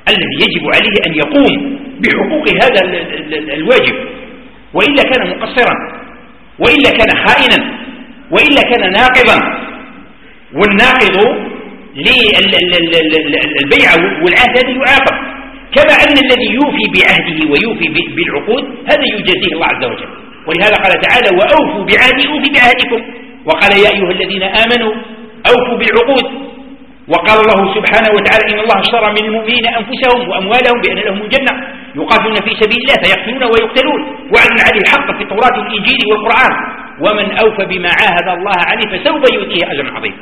الذي يجب عليه أن يقوم بحقوق هذا الواجب، وإلا كان مقصرا، وإلا كان خائنا، وإلا كان ناقضا. والناقض للبيع والعهد هذا يعاقب، كما أن الذي يوفي بعهده ويوفي بالعقود هذا يجازيه الله عز وجل. ولهذا قال تعالى: وأوفوا بعهدي أوفي بعهدكم. وقال: يا أيها الذين آمنوا أوفوا بالعقود. وقال الله سبحانه وتعالى: إن الله اشترى من المؤمنين أنفسهم وأموالهم بأن لهم الجنة يقاتلون في سبيل الله فيقتلون ويقتلون وعد عليه الحق في التوراة والإنجيل والقرآن ومن أوفى بما عاهد الله عليه فسوف يؤتيه أجرا عظيما.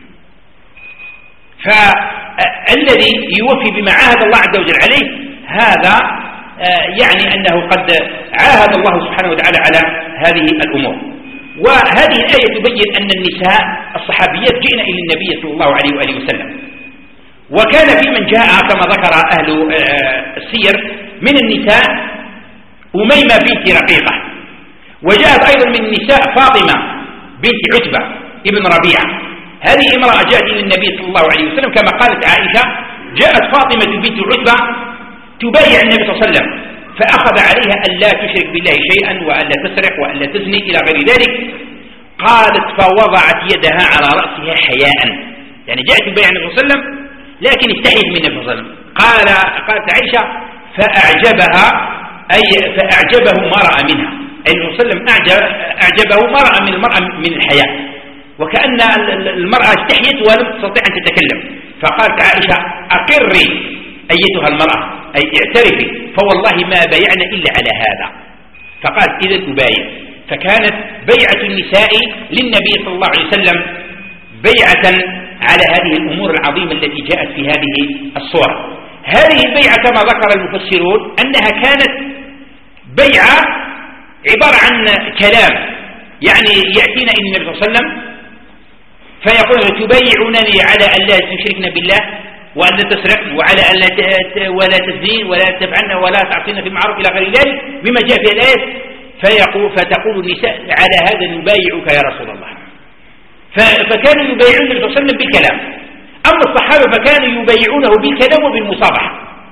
فالذي يوفي بما عاهد الله عز وجل عليه هذا يعني أنه قد عاهد الله سبحانه وتعالى على هذه الأمور. وهذه الآية تبين أن النساء الصحابيات جئن إلى النبي صلى الله عليه وآله وسلم، وكان في من جاء كما ذكر أهل السير من النساء أميمة بنت رقيقة، وجاءت أيضا من النساء فاطمة بنت عتبة ابن ربيعة. هذه امرأة جاءت إلى النبي صلى الله عليه وسلم كما قالت عائشة: جاءت فاطمة بنت عتبة تبايع النبي صلى الله عليه وسلم، فأخذ عليها أن لا تشرك بالله شيئا وأن لا تسرق وأن لا تزني إلى غير ذلك. قالت: فوضعت يدها على رأسها حياء، يعني جاءت تبايع النبي صلى الله عليه وسلم لكن استحيت من النبي صلى الله عليه وسلم. قال قالت عائشة: فأعجبها أي فأعجبه ما رأى منها، أي النبي صلى الله عليه وسلم أعجب أعجبه ما رأى من المرأة من الحياء، وكأن المرأة استحيت ولم تستطيع أن تتكلم. فقالت عائشة: أقري أيتها المرأة، أي اعترفي، فوالله ما بايعنا إلا على هذا. فقالت: إذا أبايع. فكانت بيعة النساء للنبي صلى الله عليه وسلم بيعة على هذه الأمور العظيمة التي جاءت في هذه الصورة. هذه البيعة كما ذكر المفسرون أنها كانت بيعة عبارة عن كلام، يعني يأتينا إلى النبي صلى الله عليه وسلم فيقول: تبايعونني على أن لا تشركن بالله وأن لا تسرق وعلى أن لا ولا تزنين ولا تفعلن ولا تعصين في المعروف إلى غير ذلك بما جاء في الآيات. فيقول فتقول النساء: على هذا نبايعك يا رسول الله. فكانوا يبايعون النبي صلى الله عليه وسلم بالكلام. أما الصحابة فكانوا يبايعونه بالكلام وبالمصافحة،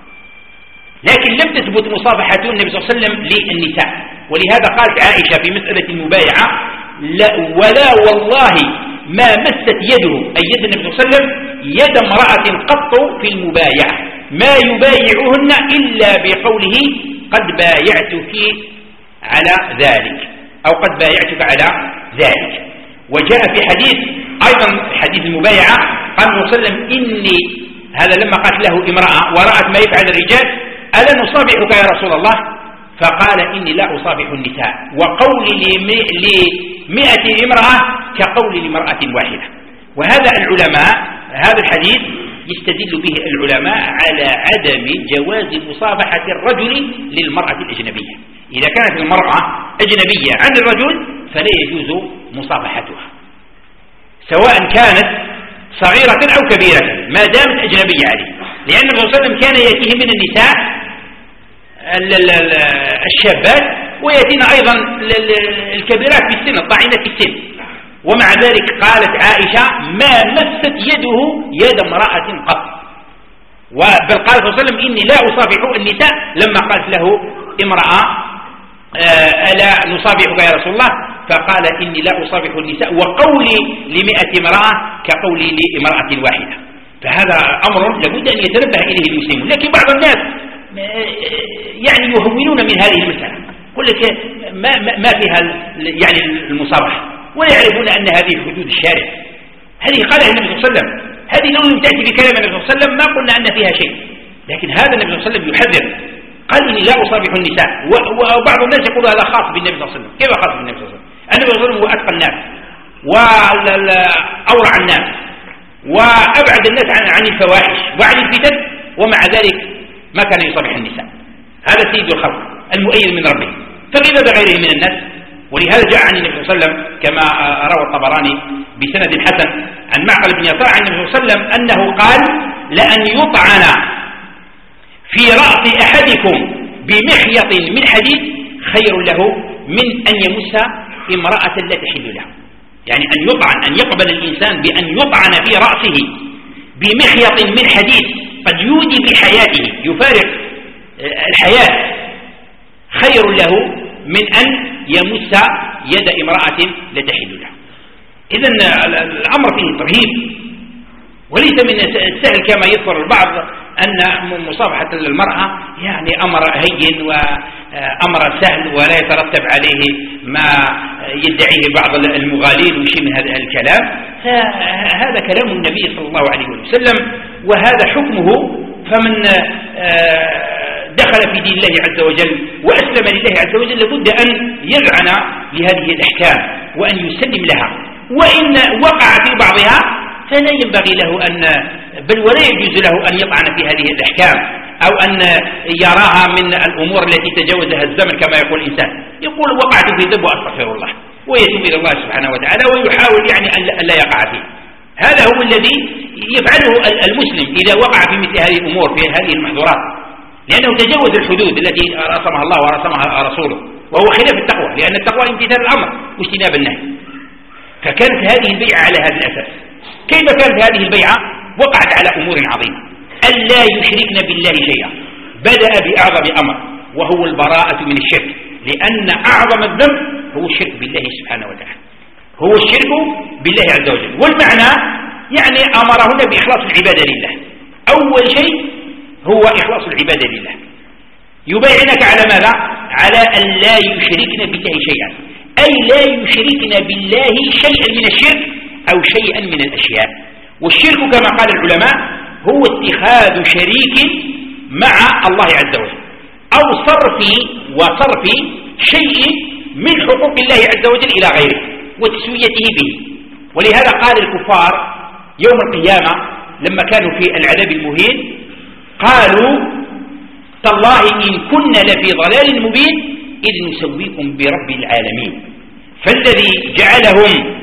لكن لم تثبت مصافحة النبي صلى الله عليه وسلم للنساء. ولهذا قالت عائشة في مسألة المبايعة: لا ولا والله ما مست يده، أي يد النبي صلى الله عليه وسلم، يد امرأة قط في المبايعة، ما يبايعهن إلا بقوله: قد بايعتك على ذلك، أو قد بايعتك على ذلك. وجاء في حديث أيضا حديث المبايعة قال النبي صلى الله عليه وسلم: إني هذا لما قالت له امرأة ورأت ما يفعل الرجال: ألا نصافحك يا رسول الله؟ فقال: إني لا أصافح النساء، وقولي لمئة امرأة كقول لمرأة واحدة. وهذا العلماء هذا الحديث يستدل به العلماء على عدم جواز مصافحة الرجل للمرأة الأجنبية. إذا كانت المرأة أجنبية عن الرجل فلا يجوز مصافحتها، سواء كانت صغيرة أو كبيرة ما دامت أجنبية عليه، لأن النبي صلى الله عليه وسلم كان يأتيه من النساء الشابات ويأتينا أيضا الكبيرات في السن الطاعنة في السن. ومع ذلك قالت عائشة: ما مست يده يد امرأة قط. وبل قال صلى الله عليه وسلم: إني لا أصافح النساء، لما قالت له امرأة: ألا نصافحك يا رسول الله؟ فقال: إني لا أصافح النساء، وقولي لمئة امرأة كقولي لامرأة واحدة. فهذا أمر لابد أن يتنبه إليه المسلمون. لكن بعض الناس يعني يهونون من هذه المسألة، يقول لك ما, ما فيها يعني المصافحة، ولا يعرفون أن هذه حدود الشارع. هذه قالها النبي صلى الله عليه وسلم، هذه لو لم تأتي بكلام النبي صلى الله عليه وسلم ما قلنا أن فيها شيء، لكن هذا النبي صلى الله عليه وسلم يحذر، قال: إني لا أصافح النساء. وبعض الناس يقول هذا خاص بالنبي صلى الله عليه وسلم. كيف خاص بالنبي صلى الله عليه وسلم؟ النبي صلى الله عليه وسلم هو أتقى الناس وأورع الناس وأبعد الناس عن عن الفواحش وعن الفتن، ومع ذلك ما كان يصافح النساء. هذا سيد الخلق المؤيد من ربه، فكيف بغيره من الناس؟ ولهذا جاء عن النبي صلى الله عليه وسلم كما روى الطبراني بسند حسن عن معقل بن يسار عن النبي صلى الله عليه وسلم أنه قال: لأن يطعن في رأس أحدكم بمخيط من حديد خير له من أن يمس امرأة لا تحل له. يعني أن يطعن، أن يقبل الإنسان بأن يطعن في رأسه بمخيط من حديد قد يودي بحياته يفارق الحياة خير له من أن يمس يد امرأة لا تحل له. إذن الأمر فيه ترهيب، وليس من السهل كما يظهر البعض أن مصافحة المرأة يعني أمر هين وأمر سهل ولا يترتب عليه ما يدعيه بعض المغالين وشيء من هذا الكلام. هذا كلام النبي صلى الله عليه وسلم وهذا حكمه، فمن دخل في دين الله عز وجل وأسلم لله عز وجل لابد أن يذعن لهذه الأحكام وأن يسلم لها، وإن وقع في بعضها فلا ينبغي له أن بل ولا يجوز له أن يطعن في هذه الأحكام أو أن يراها من الأمور التي تجاوزها الزمن كما يقول الإنسان، يقول وقعت في ذنب وأستغفر الله ويتوب إلى الله سبحانه وتعالى ويحاول يعني أن لا يقع فيه. هذا هو الذي يفعله المسلم إذا وقع في مثل هذه الأمور في هذه المحظورات، لأنه تجاوز الحدود التي رسمها الله ورسمها رسوله، وهو خلاف التقوى، لأن التقوى امتثال الأمر واجتناب النهي. فكانت هذه البيعة على هذا الأساس. كيف كانت هذه البيعة؟ وقعت على أمور عظيمة، ألا يشركن بالله شيئا. بدأ بأعظم أمر وهو البراءة من الشرك، لأن أعظم الذنب هو الشرك بالله سبحانه وتعالى، هو الشرك بالله عز وجل. والمعنى يعني أمرهن بإخلاص العبادة لله. أول شيء هو إخلاص العبادة لله، يبايعنك على ماذا؟ على أن لا يشركن بالله شيئا، أي لا يشركن بالله شيئا من الشرك أو شيئا من الأشياء. والشرك كما قال العلماء هو اتخاذ شريك مع الله عز وجل أو صرف وصرف شيء من حقوق الله عز وجل إلى غيره وتسويته به. ولهذا قال الكفار يوم القيامة لما كانوا في العذاب المهين قالوا تالله إن كنا لفي ضلال مبين إذ نسويكم برب العالمين. فالذي جعلهم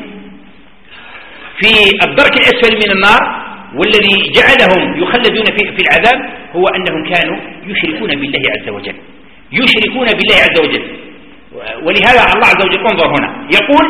في الدرك الأسفل من النار والذي جعلهم يخلدون في العذاب هو أنهم كانوا يشركون بالله عز وجل، يشركون بالله عز وجل. ولهذا الله عز وجل انظر هنا يقول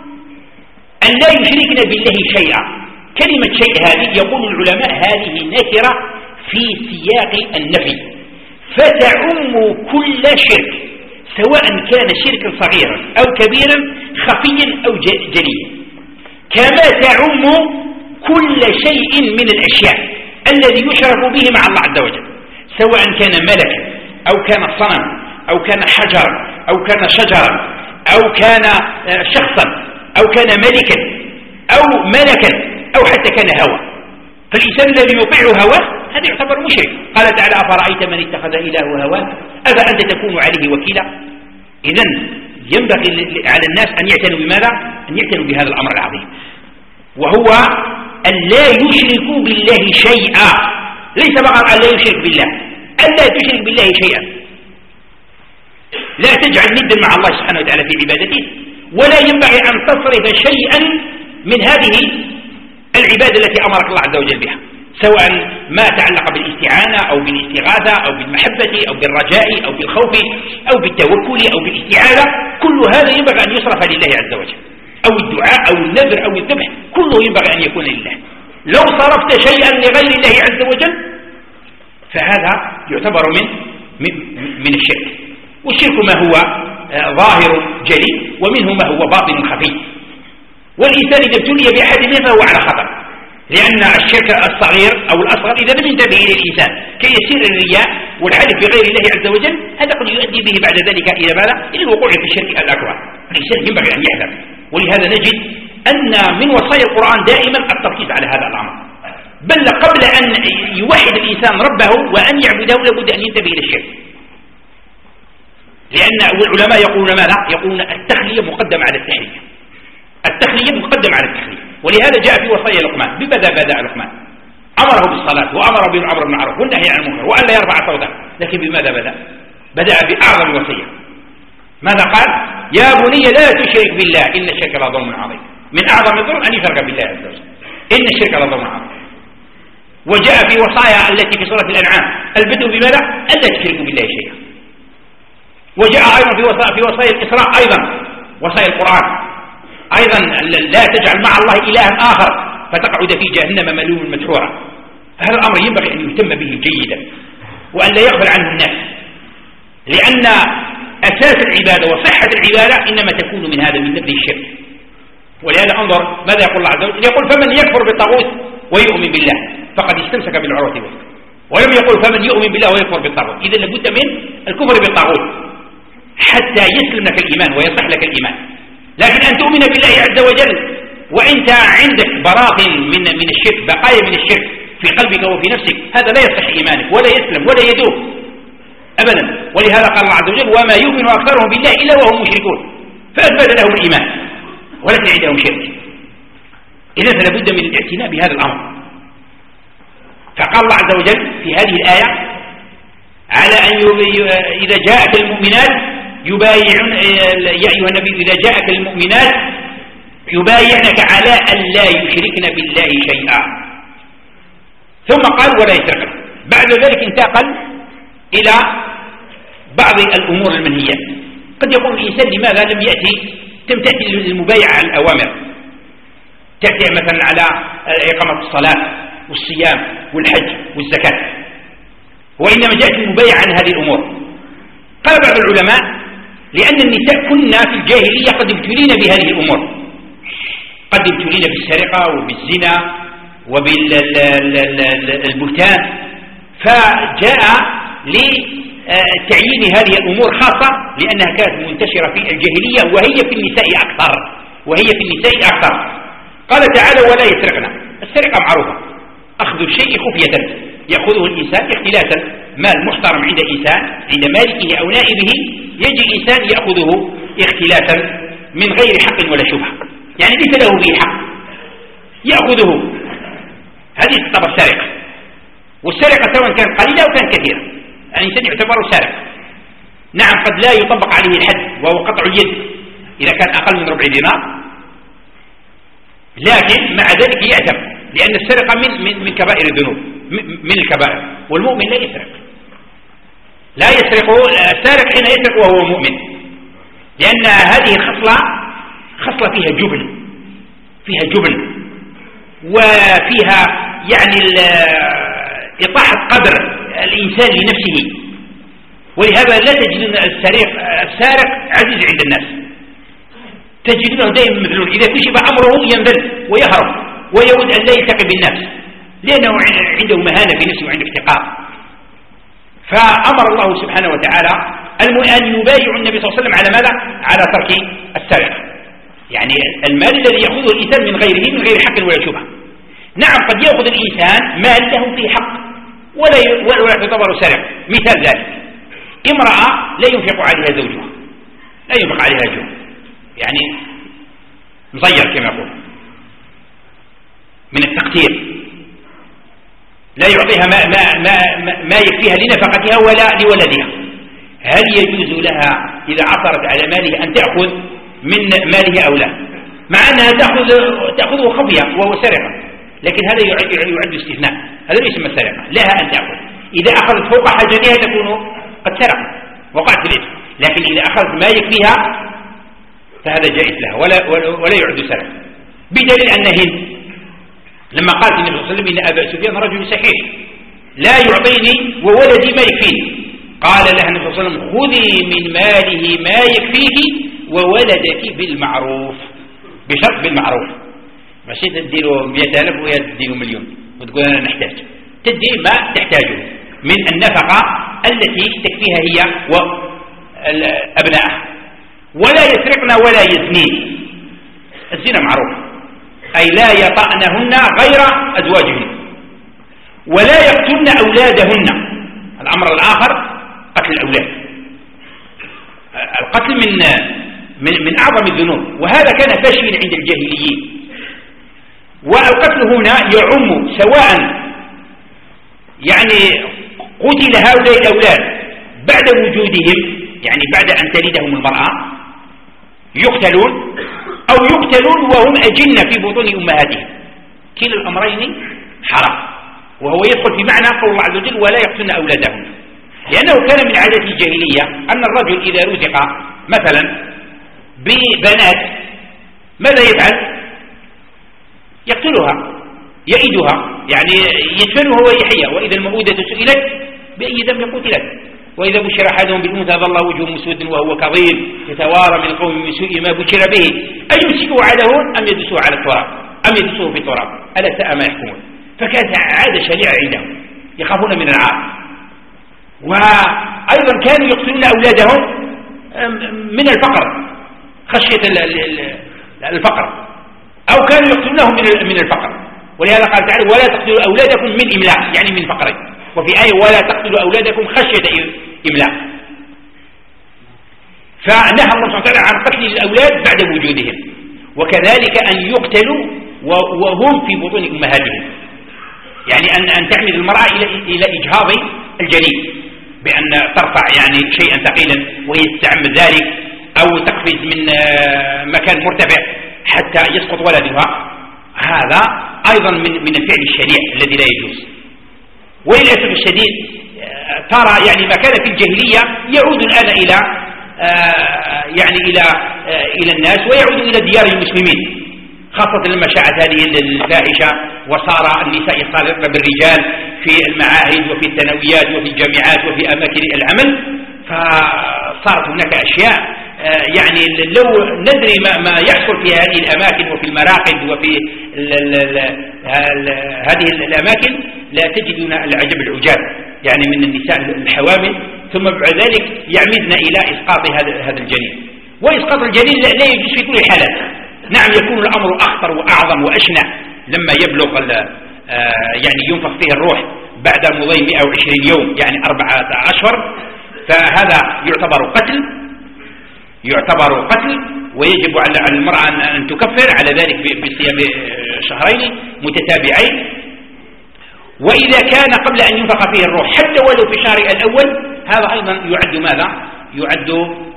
أن لا يشركن بالله شيئا. كلمة شيء هذه يقول العلماء هذه نكرة في سياق النفي فتعم كل شرك، سواء كان شركا صغيرا أو كبيرا خفيا أو جليا، كما تعم كل شيء من الأشياء الذي يشرك به مع الله عز وجل، سواء كان ملكا أو كان صنم أو كان حجرا أو كان شجرا أو كان شخصا أو كان ملكا أو ملكا أو حتى كان هوى. فالإنسان الذي يطيع هواه هذا يعتبر مشرك. قال تعالى أفرأيت من اتخذ إلهه هواه أفأنت تكون عليه وكيلا. إذن ينبغي على الناس أن يعتنوا بماذا؟ أن يعتنوا بهذا الأمر العظيم، وهو أن لا يشركوا بالله شيئا. ليس فقط أن لا يشرك بالله، أن لا تشرك بالله شيئا، لا تجعل ندا مع الله سبحانه وتعالى في عبادته، ولا ينبغي أن تصرف شيئا من هذه العبادة التي أمرك الله عز وجل بها، سواء ما تعلق بالاستعانة أو بالاستغاثة أو بالمحبة أو بالرجاء أو بالخوف أو بالتوكل أو بالاستعاذة. كل هذا ينبغي أن يصرف لله عز وجل، أو الدعاء أو النذر أو الذبح كله ينبغي أن يكون لله. لو صرفت شيئا لغير الله عز وجل فهذا يعتبر من من الشرك. والشرك ما هو ظاهر جلي ومنه ما هو باطن خفي. والإنسان إذا ابتلي بأحد منه فهو على خطر، لأن الشرك الصغير أو الأصغر إذا لم ينتبه إلى الإنسان كيسير الرياء والحلف بغير الله عز وجل هذا قد يؤدي به بعد ذلك إلى ماذا؟ إلى الوقوع في الشرك الأكبر. الإنسان ينبغي أن يحذر. ولهذا نجد أن من وصايا القرآن دائما التركيز على هذا الأمر، بل قبل أن يوحد الإنسان ربه وأن يعبده لابد أن ينتبه إلى الشرك، لأن العلماء يقولون ماذا؟ يقولون التخلية مقدمة على التحلية، التخلية مقدمة على التخلية. ولهذا جاء في وصايا لقمان. بماذا بدأ لقمان؟ أمره بالصلاة وأمره بالأمر بالمعروف والنهي عن المنكر وأن لا يرفع صوته، لكن بماذا بدأ؟ بدأ بأعظم وصية. ماذا قال؟ يا بني لا تشرك بالله إن الشرك لظلم عظيم. من أعظم الظلم أن يشرك بالله عز وجل، إن الشرك لظلم عظيم. وجاء في وصايا التي في سورة الأنعام البدء بماذا؟ ألا تشركوا بالله شيئا. وجاء أيضا في وصايا في وصايا الإسراء أيضا وصايا القرآن أيضا لا تجعل مع الله إلها آخر فتقعد في جهنم ملوما مدحورا. هذا الأمر ينبغي أن يهتم به جيدا وأن لا يغفل عنه الناس، لأن أساس العبادة وصحة العبادة إنما تكون من هذا من نبذ الشرك. ولهذا انظر ماذا يقول الله عز وجل، يقول فمن يكفر بالطاغوت ويؤمن بالله فقد استمسك بالعروة الوثقى، ولم يقل فمن يؤمن بالله ويكفر بالطاغوت. إذا لابد من الكفر بالطاغوت حتى يسلم لك الإيمان ويصح لك الإيمان. لكن أن تؤمن بالله عز وجل وأنت عندك براء من من الشرك، بقايا من الشرك في قلبك وفي نفسك، هذا لا يصح إيمانك ولا يسلم ولا يدوم أبدا. ولهذا قال الله عز وجل وما يؤمن أكثرهم بالله إلا وهم مشركون، فأثبت لهم الإيمان وليس عندهم شرك. إذا فلا بد من الاعتناء بهذا الأمر. فقال الله عز وجل في هذه الآية على أن إذا جاءك المؤمنات يبايعون، يا أيها النبي إذا جاءك المؤمنات يبايعنك على أن لا يشركن بالله شيئا، ثم قال ولا يسرقن. بعد ذلك انتقل إلى بعض الأمور المنهية. قد يقول الإنسان لماذا لم يأتي تم تأتي المبايعة على الأوامر، تأتي مثلا على إقامة الصلاة والصيام والحج والزكاة، وإنما جاءت المبايعة عن هذه الأمور. قال بعض العلماء لأن النساء كنا في الجاهلية قد ابتلين بهذه الأمور، قد ابتلين بالسرقة وبالزنا وبالبهتان، فجاء لتعيين هذه الأمور خاصة لأنها كانت منتشرة في الجاهلية وهي في النساء أكثر وهي في النساء أكثر. قال تعالى ولا يسرقنا. السرقة معروفة، أخذ الشيء خفية يأخذه الإنسان اختلاسا، مال محترم عند إنسان عند مالكه أو نائبه يجي الإنسان يأخذه اختلاسا من غير حق ولا شبهة، يعني ليس له به حق يأخذه، هذه تعتبر سرقة. والسرقة سواء كانت قليلة أو كانت كثيرة الإنسان يعتبر سارق. نعم قد لا يطبق عليه الحد وهو قطع اليد إذا كان أقل من ربع دينار، لكن مع ذلك يأثم لأن السرقة من من من كبائر الذنوب، من الكبائر، والمؤمن لا يسرق. لا يسرق السارق حين يسرق وهو مؤمن، لأن هذه خصلة خصلة فيها جبن، فيها جبن وفيها يعني إطاحة قدر الإنسان لنفسه. ولهذا لا تجد السارق السارق عزيز عند الناس، تجدونه دائما مذلول، إذا كشف أمره ينبل ويهرب ويود أن لا يلتقي بالناس لأنه عنده مهانة في نفسه وعنده احتقار. فأمر الله سبحانه وتعالى أن يبايع النبي صلى الله عليه وسلم على ماذا؟ على ترك السرقة، يعني المال الذي يأخذه الإنسان من غيره من غير حق ولا شبهة. نعم قد يأخذ الإنسان مال له فيه حق ولا ولا يعتبر سرقة. مثال ذلك امرأة لا ينفق عليها زوجها، لا ينفق عليها زوجها، يعني مزير كما يقول من التقتير، لا يعطيها ما, ما, ما, ما يكفيها لنفقتها ولا لولدها. هل يجوز لها إذا عثرت على ماله أن تأخذ من ماله أو لا؟ مع أنها تأخذ تأخذه خفية وهو سرقة، لكن هذا يعد, يعد استثناء، هذا ليس سرقة، لها أن تأخذ. إذا أخذت فوق حاجتها تكون قد سرقت وقعت في الإثم، لكن إذا أخذت ما يكفيها فهذا جائز لها ولا, ولا, ولا يعد سرقة. بدليل أن هند لما قالت النبي صلى الله عليه وسلم إن أبا سفيان رجل سحيح لا يعطيني وولدي ما يكفيني، قال لها النبي صلى الله عليه وسلم خذي من ماله ما يكفيك وولدك بالمعروف، بشرط بالمعروف، ماشي تديله مئة ألف وهي تديله مليون وتقول أنا نحتاج، تدي ما تحتاجه من النفقة التي تكفيها هي وأبنائها. ولا يسرقن ولا يزنين، الزنا معروف، أي لا يطأنهن غير أزواجهن، ولا يقتلن أولادهن. الأمر الآخر قتل الأولاد، القتل من من, من أعظم الذنوب، وهذا كان فاشلا عند الجاهليين. والقتل هنا يعم سواء يعني قتل هؤلاء الأولاد بعد وجودهم، يعني بعد أن تلدهم المرأة يقتلون، أو يقتلون وهم أجنة في بطون أمهاتهم، كلا الأمرين حرام. وهو يدخل في معنى قول الله عز وجل ولا يقتلن أولادهم، لأنه كان من عادات الجاهلية أن الرجل إذا رزق مثلا ببنات ماذا يفعل؟ يقتلها، يئدها، يعني يدفن وهو يحيى. وإذا الموءودة سئلت بأي ذنب قتلت وإذا بشر أحدهم بالأنثى ظل وجهه مسود وهو كظيم يتوارى من القوم من سوء ما بشر به أيمسكه على هون أم يدسوه على التراب أم يدسوه في التراب ألا ساء ما يحكمون. فكانت عادة شنيعة عندهم يخافون من العار. وأيضا كانوا يقتلون أولادهم من الفقر خشية الفقر أو كانوا يقتلونهم من الفقر. ولهذا قال تعالى ولا تقتلوا أولادكم من إملاق يعني من فقر. وفي آية ولا تقتلوا أولادكم خشية إملاق. فنهى الله سبحانه وتعالى عن قتل الأولاد بعد وجودهم. وكذلك أن يقتلوا وهم في بطون أمهاتهم يعني أن أن تعمد المرأة إلى إلى إجهاض الجنين بأن ترفع يعني شيئا ثقيلا ويستعمل ذلك أو تقفز من مكان مرتفع حتى يسقط ولدها. هذا أيضا من من الفعل الشنيع الذي لا يجوز. وللأسف الشديد ترى يعني ما كان في الجاهلية يعود الآن إلى يعني إلى إلى الناس ويعود إلى ديار المسلمين خاصة لما شاعت هذه الفاحشة وصار النساء يختلطن بالرجال في المعاهد وفي الثانويات وفي الجامعات وفي أماكن العمل. فصارت هناك أشياء يعني لو ندري ما, ما يحصل في هذه الأماكن وفي المراقد وفي ال ال ال هذه الأماكن لا تجدون العجب العجاب يعني من النساء الحوامل ثم بعد ذلك يعمدن إلى إسقاط هذا هذا الجنين. وإسقاط الجنين لا يجوز في كل الحالات. نعم يكون الأمر أخطر وأعظم وأشنع لما يبلغ يعني ينفخ فيه الروح بعد مضي مئة وعشرين يوم يعني أربعة أشهر. فهذا يعتبر قتل يعتبر قتل ويجب على المرأة أن تكفر على ذلك بصيام شهرين متتابعين. وإذا كان قبل أن ينفخ فيه الروح حتى ولو في الشهر الأول هذا أيضا يعد ماذا؟ يعد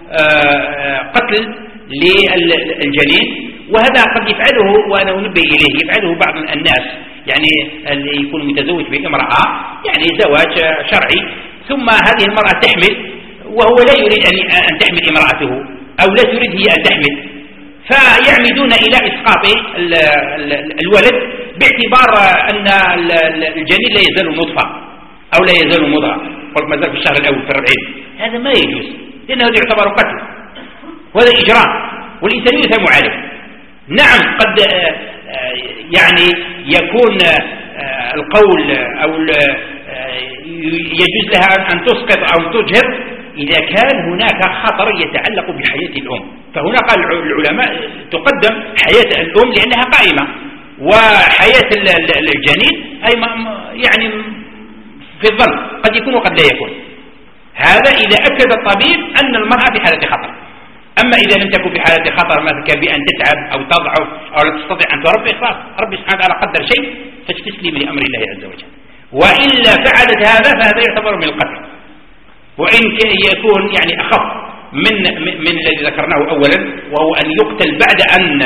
قتل للجنين. وهذا قد يفعله وأنا أنبه إليه يفعله بعض الناس يعني اللي يكون متزوج بامرأة يعني زواج شرعي ثم هذه المرأة تحمل وهو لا يريد أن تحمل امرأته أو لا تريد هي أن تحمل فيعمدون إلى إسقاط الولد باعتبار أن الجنين لا يزال نطفة أو لا يزال مضغة قلت ما زال في الشهر الأول في الربعين. هذا ما يجوز لأنه يعتبر قتل وهذا إجرام والإنسان يثم عليه. نعم قد يعني يكون القول أو يجوز لها أن تسقط أو تجهر إذا كان هناك خطر يتعلق بحياة الأم. فهنا قال العلماء تقدم حياة الأم لأنها قائمة وحياة الجنين أي يعني في الظن قد يكون وقد لا يكون. هذا إذا أكد الطبيب أن المرأة في حالة خطر. أما إذا لم تكن في حالة خطر مثل بأن تتعب أو تضعف أو لا تستطيع أن تربي خلاص ربي سبحانه وتعالى قدر شيء فتستسلم لأمر الله عز وجل. وإلا فعلت هذا فهذا يعتبر من القتل وإن يكون يعني أخف من من الذي ذكرناه أولا وهو أن يقتل بعد أن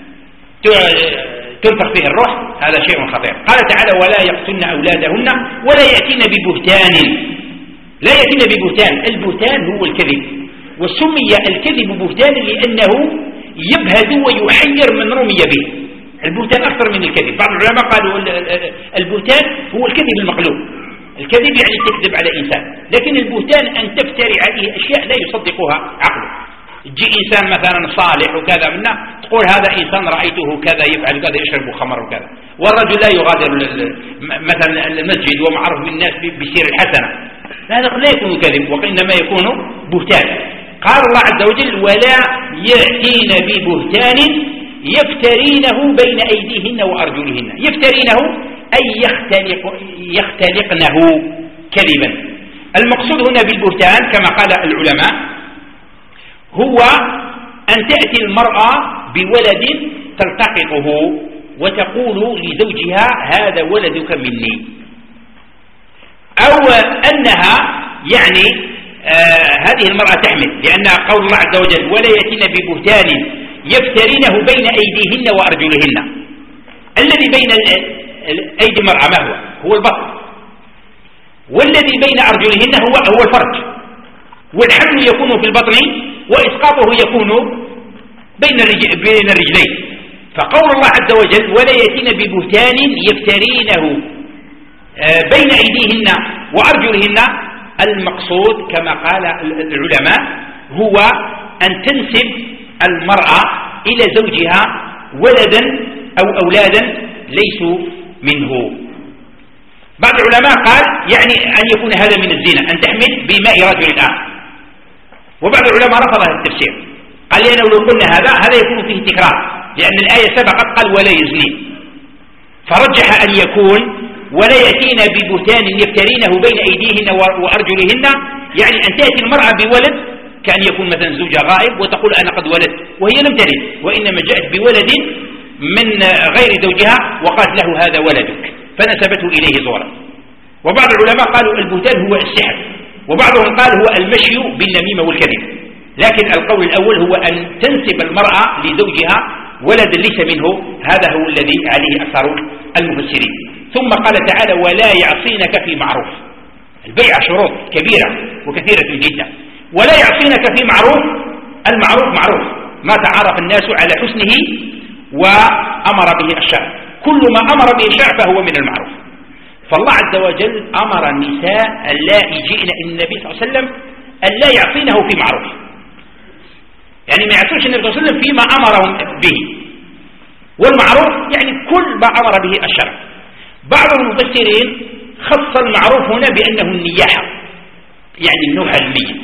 تنفخ فيه الروح. هذا شيء خطير. قال تعالى ولا يقتلن أولادهن ولا يأتين ببهتان. لا يأتين ببهتان. البهتان هو الكذب وسمي الكذب بهتان لأنه يبهد ويحير من رمي به. البهتان أكثر من الكذب. بعض العلماء قالوا البهتان هو الكذب المقلوب. الكذب يعني تكذب على إنسان لكن البهتان أن تفتري عليه أشياء لا يصدقها عقله. تجي إنسان مثلا صالح وكذا منا تقول هذا إنسان رأيته كذا يفعل كذا يشرب خمر وكذا والرجل لا يغادر مثلا المسجد ومعروف بالناس بسير الحسنة. هذا لا يكون كذب وإنما يكون بهتان. قال الله عز وجل ولا يأتين ببهتان يفترينه بين أيديهن وأرجلهن. يفترينه أي يختلق يختلقنه كذبا. المقصود هنا بالبهتان كما قال العلماء هو أن تأتي المرأة بولد تلتقطه وتقول لزوجها هذا ولدك مني أو أنها يعني آه هذه المرأة تحمل لأن قول الله عز وجل ولا يأتين ببهتان يفترينه بين أيديهن وأرجلهن. الذي بين أيدي المرأة ما هو؟ هو البطن والذي بين أرجلهن هو هو الفرج والحمل يكون في البطن وإسقاطه يكون بين بين الرجلين. فقول الله عز وجل ولا يأتين ببهتان يفترينه بين أيديهن وأرجلهن، المقصود كما قال العلماء هو أن تنسب المرأة إلى زوجها ولدا أو أولادا ليسوا منه. بعض العلماء قال يعني أن يكون هذا من الزنا، أن تحمل بماء رجل آخر، وبعض العلماء رفض هذا التفسير، قال لأنه لو قلنا هذا هذا يكون فيه تكرار، لأن الآية سبقت قال ولا يزني، فرجح أن يكون ولا يأتين ببهتان يفترينه بين أيديهن وأرجلهن، يعني أن تأتي المرأة بولد كأن يكون مثلا زوجها غائب وتقول أنا قد ولد وهي لم تلد، وإنما جاءت بولد من غير زوجها وقالت له هذا ولدك فنسبته إليه زورا. وبعض العلماء قالوا البهتان هو السحر، وبعضهم قال هو المشي بالنميمة والكذب، لكن القول الأول هو أن تنسب المرأة لزوجها ولد ليس منه، هذا هو الذي عليه أكثر المفسرين. ثم قال تعالى ولا يعصينك في معروف. البيع شروط كبيرة وكثيرة جدا، ولا يعصينك في معروف، المعروف معروف ما تعارف الناس على حسنه وأمر به الشرع، كل ما أمر به الشرع فهو من المعروف. فالله عز وجل أمر النساء اللائي جئن إلى النبي صلى الله عليه وسلم أن لا يعصينه في معروف، يعني ما يعصوش النبي صلى الله عليه وسلم فيما أمرهم به، والمعروف يعني كل ما أمر به الشرع. بعض المفسرين خص المعروف هنا بأنه النياحة، يعني النوح الميت،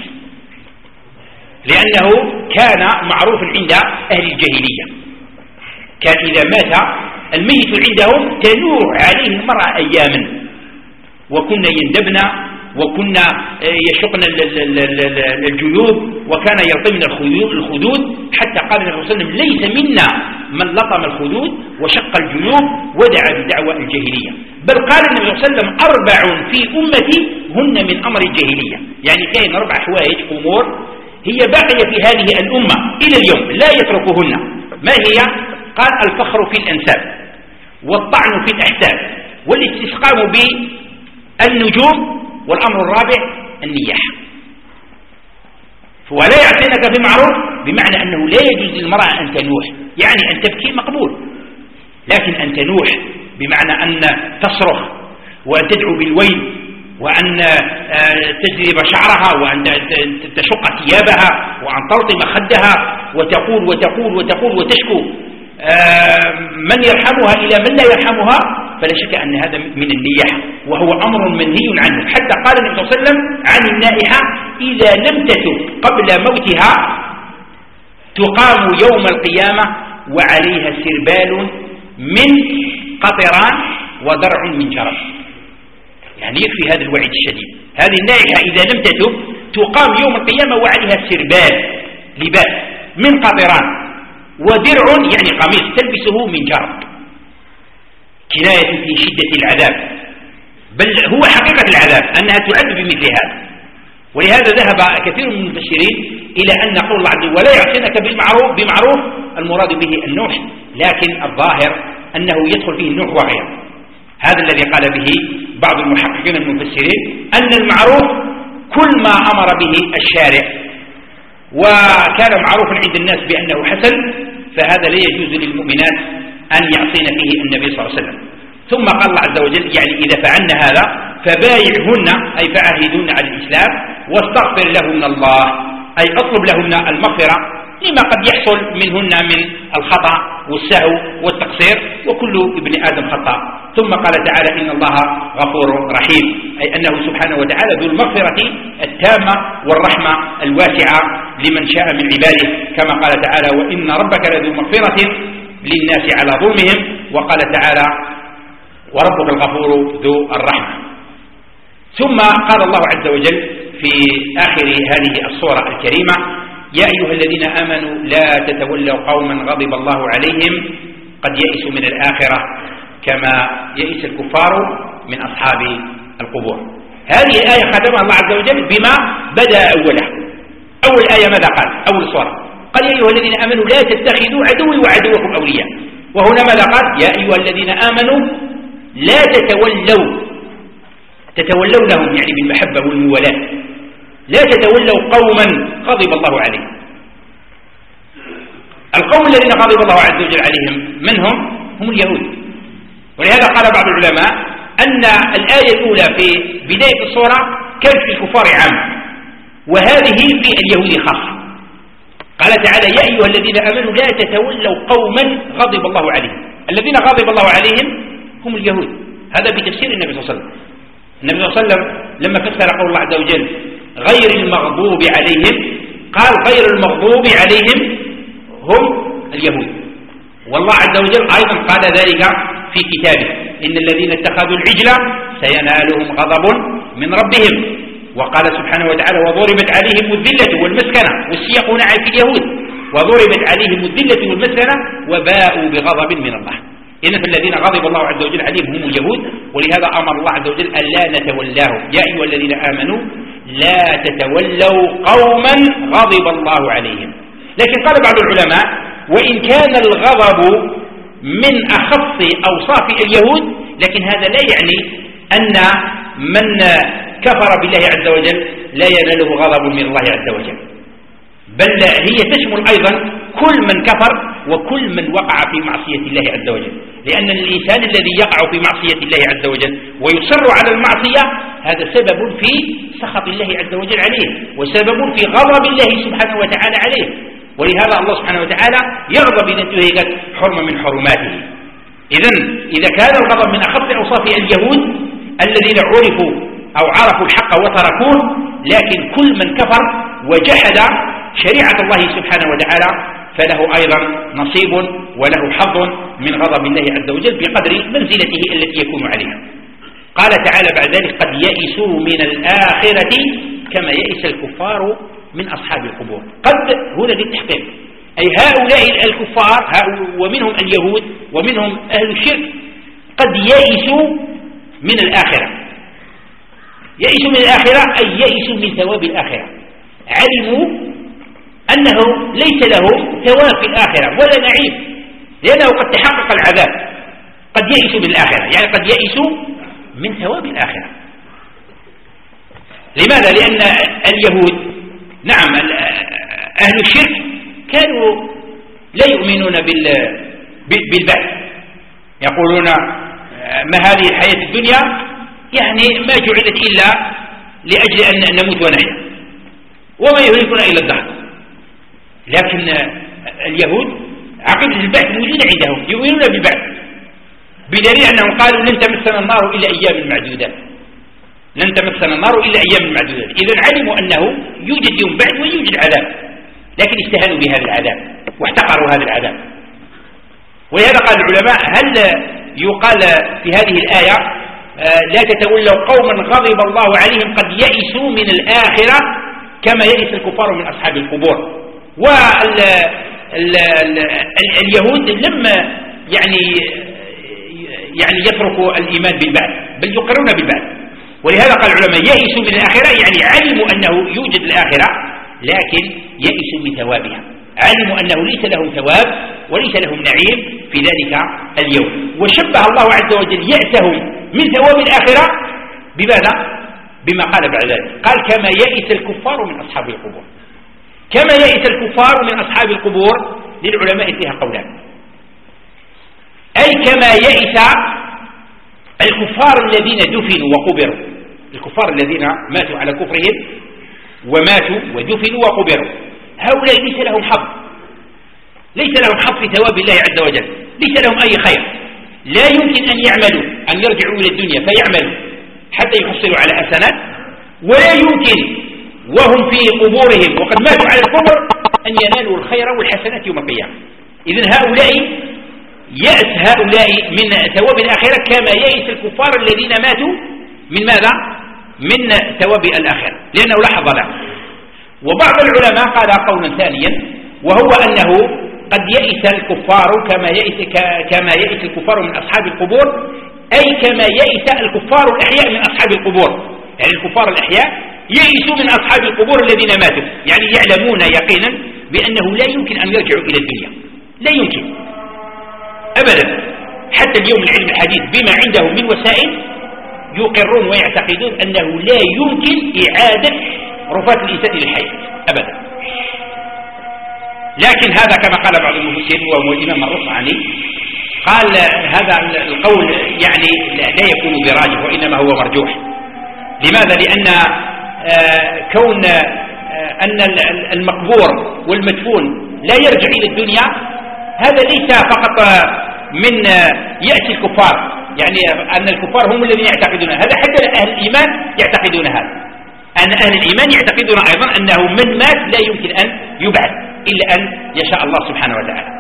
لأنه كان معروف عند أهل الجاهلية، كان إذا مات الميت عندهم تنوح عليه المرأة أياما، وكنا يندبن وكنا يشقن الجيوب وكان يلطمن الخدود، حتى قال النبي صلى الله عليه وسلم ليس منا من لطم الخدود وشق الجيوب ودعا بدعوى الجاهلية، بل قال النبي صلى الله عليه وسلم أربع في أمتي هن من أمر الجاهلية، يعني كاين أربع حوائج أمور هي باقية في هذه الأمة إلى اليوم لا يتركهن. ما هي؟ قال الفخر في الأنساب، والطعن في الأحساب، والاستسقام بالنجوم، والأمر الرابع النياحة. ولا يعصينك بمعروف بمعنى أنه لا يجوز للمرأة أن تنوح، يعني أن تبكي مقبول، لكن أن تنوح بمعنى أن تصرخ وأن تدعو بالويل وأن تجذب شعرها وأن تشق ثيابها وأن تلطم خدها وتقول وتقول وتقول وتشكو من يرحمها إلى من لا يرحمها، فلا شك أن هذا من النياحة، وهو أمر منهي عنه. حتى قال النبي صلى الله عليه وسلم عن النائحة إذا لم تتب قبل موتها تقام يوم القيامة وعليها سربال من قطران ودرع من جرس، يعني يكفي هذا الوعيد الشديد. هذه النائحة إذا لم تتب تقام يوم القيامة وعليها سربال لباس من قطران، ودرع يعني قميص تلبسه من جرب، كناية في شدة العذاب، بل هو حقيقة العذاب أنها تعد بمثل هذا. ولهذا ذهب كثير من المفسرين إلى أن قول الله عز وجل ولا يعصينك بالمعروف بمعروف المراد به النوح، لكن الظاهر أنه يدخل فيه النوح وغيره. هذا الذي قال به بعض المحققين المفسرين أن المعروف كل ما أمر به الشارع وكان معروفا عند الناس بأنه حسن، فهذا لا يجوز للمؤمنات أن يعصين فيه النبي صلى الله عليه وسلم. ثم قال الله عز وجل يعني إذا فعلن هذا فبايعهن أي فعاهدون على الإسلام واستغفر لهن الله أي اطلب لهن المغفرة لما قد يحصل منهن من الخطأ والسهو والتقصير، وكل ابن آدم خطأ. ثم قال تعالى إن الله غفور رحيم، أي أنه سبحانه وتعالى ذو المغفرة التامة والرحمة الواسعة لمن شاء من عباده، كما قال تعالى وإن ربك لذو مغفرة للناس على ظلمهم، وقال تعالى وربك الغفور ذو الرحمة. ثم قال الله عز وجل في آخر هذه الصورة الكريمة يا أيها الذين آمنوا لا تتولوا قوما غضب الله عليهم قد يئسوا من الآخرة كما يئس الكفار من أصحاب القبور. هذه الآية ختمها الله عز وجل بما بدأ أولها. أول آية ماذا قال؟ أول صورة قال يا أيها الذين آمنوا لا تتخذوا عدوي وعدوكم أولياء، وهنا ماذا قال؟ يا أيها الذين آمنوا لا تتولوا، تتولونهم يعني بالمحبة والموالاة، لا تتولوا قوما غضب الله عليهم. القوم الذين غضب الله عز وجل عليهم من هم؟ هم اليهود. ولهذا قال بعض العلماء أن الآية الأولى في بداية الصورة كانت في الكفار عامة، وهذه في اليهود خاصة. قال تعالى: يا أيها الذين آمنوا لا تتولوا قوما غضب الله عليهم. الذين غضب الله عليهم هم اليهود، هذا بتفسير النبي صلى الله عليه وسلم. النبي صلى الله عليه وسلم لما فسر قول الله عز وجل غير المغضوب عليهم قال غير المغضوب عليهم هم اليهود. والله عز وجل أيضا قال ذلك في كتابه: إن الذين اتخذوا العجل سينالهم غضب من ربهم. وقال سبحانه وتعالى: وضربت عليهم الذلة والمسكنة، والسياق هنا في اليهود، وضربت عليهم الذلة والمسكنة وباءوا بغضب من الله. إن الذين غضب الله عز وجل عليهم هم اليهود، ولهذا أمر الله عز وجل أن لا نتولاهم. يا أيها الذين آمنوا لا تتولوا قوما غضب الله عليهم. لكن قال بعض العلماء: وإن كان الغضب من أخص أوصاف اليهود، لكن هذا لا يعني أن من كفر بالله عز وجل لا يناله غضب من الله عز وجل، بل هي تشمل أيضا كل من كفر وكل من وقع في معصية الله عز وجل، لأن الإنسان الذي يقع في معصية الله عز وجل ويصر على المعصية هذا سبب في سخط الله عز وجل عليه، وسبب في غضب الله سبحانه وتعالى عليه. ولهذا الله سبحانه وتعالى يغضب إذا انتهكت حرمة من حرماته. إذن إذا كان الغضب من أخف أوصاف اليهود الذين عرفوا أو عرفوا الحق وتركوه، لكن كل من كفر وجحد شريعة الله سبحانه وتعالى فله أيضا نصيب وله حظ من غضب الله عز وجل بقدر منزلته التي يكون عليها. قال تعالى بعد ذلك: قد يئسوا من الآخرة كما يئس الكفار من أصحاب القبور. قد هنا للتحقيق، أي هؤلاء الكفار ومنهم اليهود ومنهم أهل الشرك قد يئسوا من الآخرة. يئسوا من الآخرة أي يئسوا من ثواب الآخرة، علموا أنه ليس لهم ثواب في الآخرة ولا نعيم، لأنه قد تحقق العذاب. قد يئسوا من الآخرة يعني قد يئسوا من ثواب الآخرة. لماذا؟ لأن اليهود نعم أهل الشرك كانوا لا يؤمنون بالبعث، يقولون ما هذه الحياة الدنيا يعني ما جعلت إلا لأجل أن نموت ونحيا وما يهلكنا إلا الدهر. لكن اليهود عقيدة البعث موجودة عندهم، يؤمنون بالبعث، بدليل أنهم قالوا لن تمسنا النار إلا أيام معدودات، لن تمسنا النار إلا أيام معدودات. إذن علموا أنه يوجد يوم بعد ويوجد عذاب، لكن استهانوا بهذا العذاب واحتقروا هذا العذاب. ولهذا قال العلماء: هل يقال في هذه الآية لا تتولوا قوما غضب الله عليهم قد يئسوا من الآخرة كما يئس الكفار من أصحاب القبور؟ واليهود لم يعني يعني يتركوا الإيمان بالبعث بل يقرون بالبعث. ولهذا قال العلماء: يئسوا من الآخرة يعني علموا أنه يوجد الآخرة لكن يئسوا من ثوابها، علموا أنه ليس لهم ثواب وليس لهم نعيم في ذلك اليوم. وشبه الله عز وجل يأسهم من ثواب الآخرة بماذا؟ بما قال بعد ذلك، قال: كما يئس الكفار من أصحاب القبور. كما يئس الكفار من أصحاب القبور للعلماء فيها قولان، أي كما يئس الكفار الذين دفنوا وقبروا، الكفار الذين ماتوا على كفرهم وماتوا ودفنوا وقبروا، هؤلاء ليس لهم حظ، ليس لهم حظ في ثواب الله عز وجل، ليس لهم أي خير، لا يمكن أن يعملوا أن يرجعوا إلى الدنيا فيعملوا حتى يحصلوا على حسنات، ولا يمكن وهم في قبورهم وقد ماتوا على القبر أن ينالوا الخير والحسنات يوم القيامة. إذن هؤلاء يأس هؤلاء من ثواب الآخرة كما يئس الكفار الذين ماتوا من ماذا؟ من ثواب الآخرة، لأنه لا حظ له. وبعض العلماء قال قولا ثانيا، وهو أنه قد يئس الكفار كما يئس كما يئس الكفار من أصحاب القبور، أي كما يئس الكفار الأحياء من أصحاب القبور. يعني الكفار الأحياء يئسوا من أصحاب القبور الذين ماتوا، يعني يعلمون يقينا بأنه لا يمكن أن يرجعوا إلى الدنيا، لا يمكن أبدا. حتى اليوم العلم الحديث بما عندهم من وسائل يقرون ويعتقدون أنه لا يمكن إعادة رفات الإنسان للحياة أبدا. لكن هذا كما قال بعض المفسرين وهو الإمام الرصعني قال هذا القول يعني لا يكون براجح وإنما هو مرجوح. لماذا؟ لأن كون أن المقبور والمدفون لا يرجع إلى الدنيا هذا ليس فقط من يأتي الكفار، يعني أن الكفار هم الذين يعتقدون هذا، حتى أهل الإيمان يعتقدون هذا، أن أهل الإيمان يعتقدون أيضا أنه من مات لا يمكن أن يبعث إلا أن يشاء الله سبحانه وتعالى.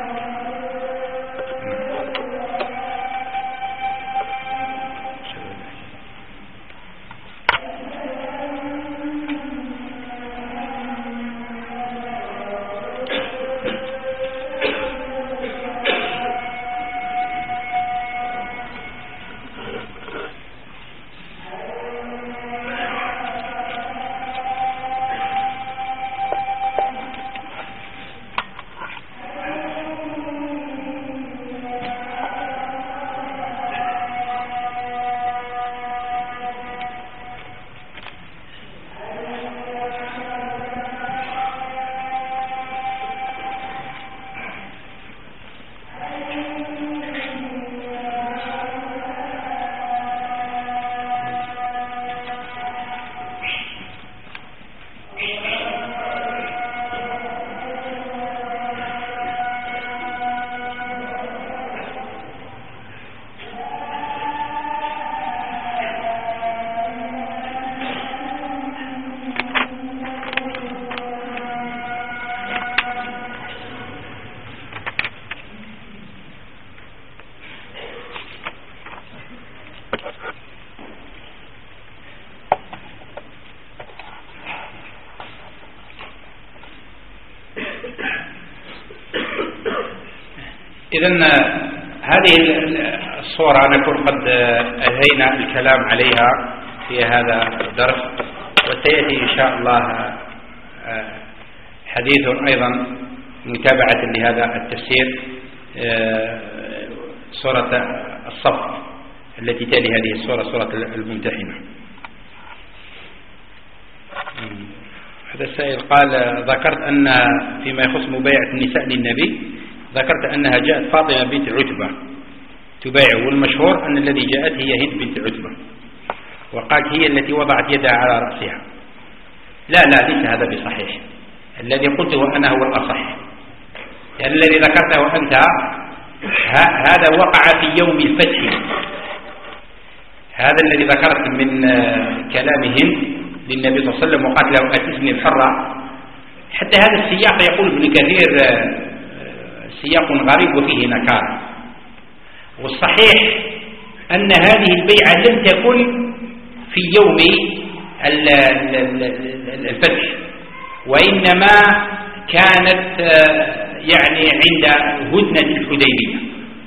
إذن هذه الصورة نكون قد أنهينا الكلام عليها في هذا الدرس، وسيأتي إن شاء الله حديث أيضا متابعة لهذا التفسير، سورة الصف التي تلي هذه السورة، سورة الممتحنة. هذا السائل قال: ذكرت أن فيما يخص مبايعة النساء للنبي ذكرت أنها جاءت فاطمة بنت عتبة تبايع، والمشهور أن الذي جاءت هي هند بنت عتبة، وقالت هي التي وضعت يدها على رأسها. لا لا ليس هذا بصحيح، الذي قلته أنا هو الأصح، يعني الذي ذكرته أنت هذا وقع في يوم الفتح، هذا الذي ذكرت من كلامهم للنبي صلى الله عليه وسلم وقالت له أتزني الحرة. حتى هذا السياق يقول ابن كثير سياق غريب وفيه نكارة، والصحيح أن هذه البيعة لم تكن في يوم الفتح، وإنما كانت يعني عند هدنة الحديبية،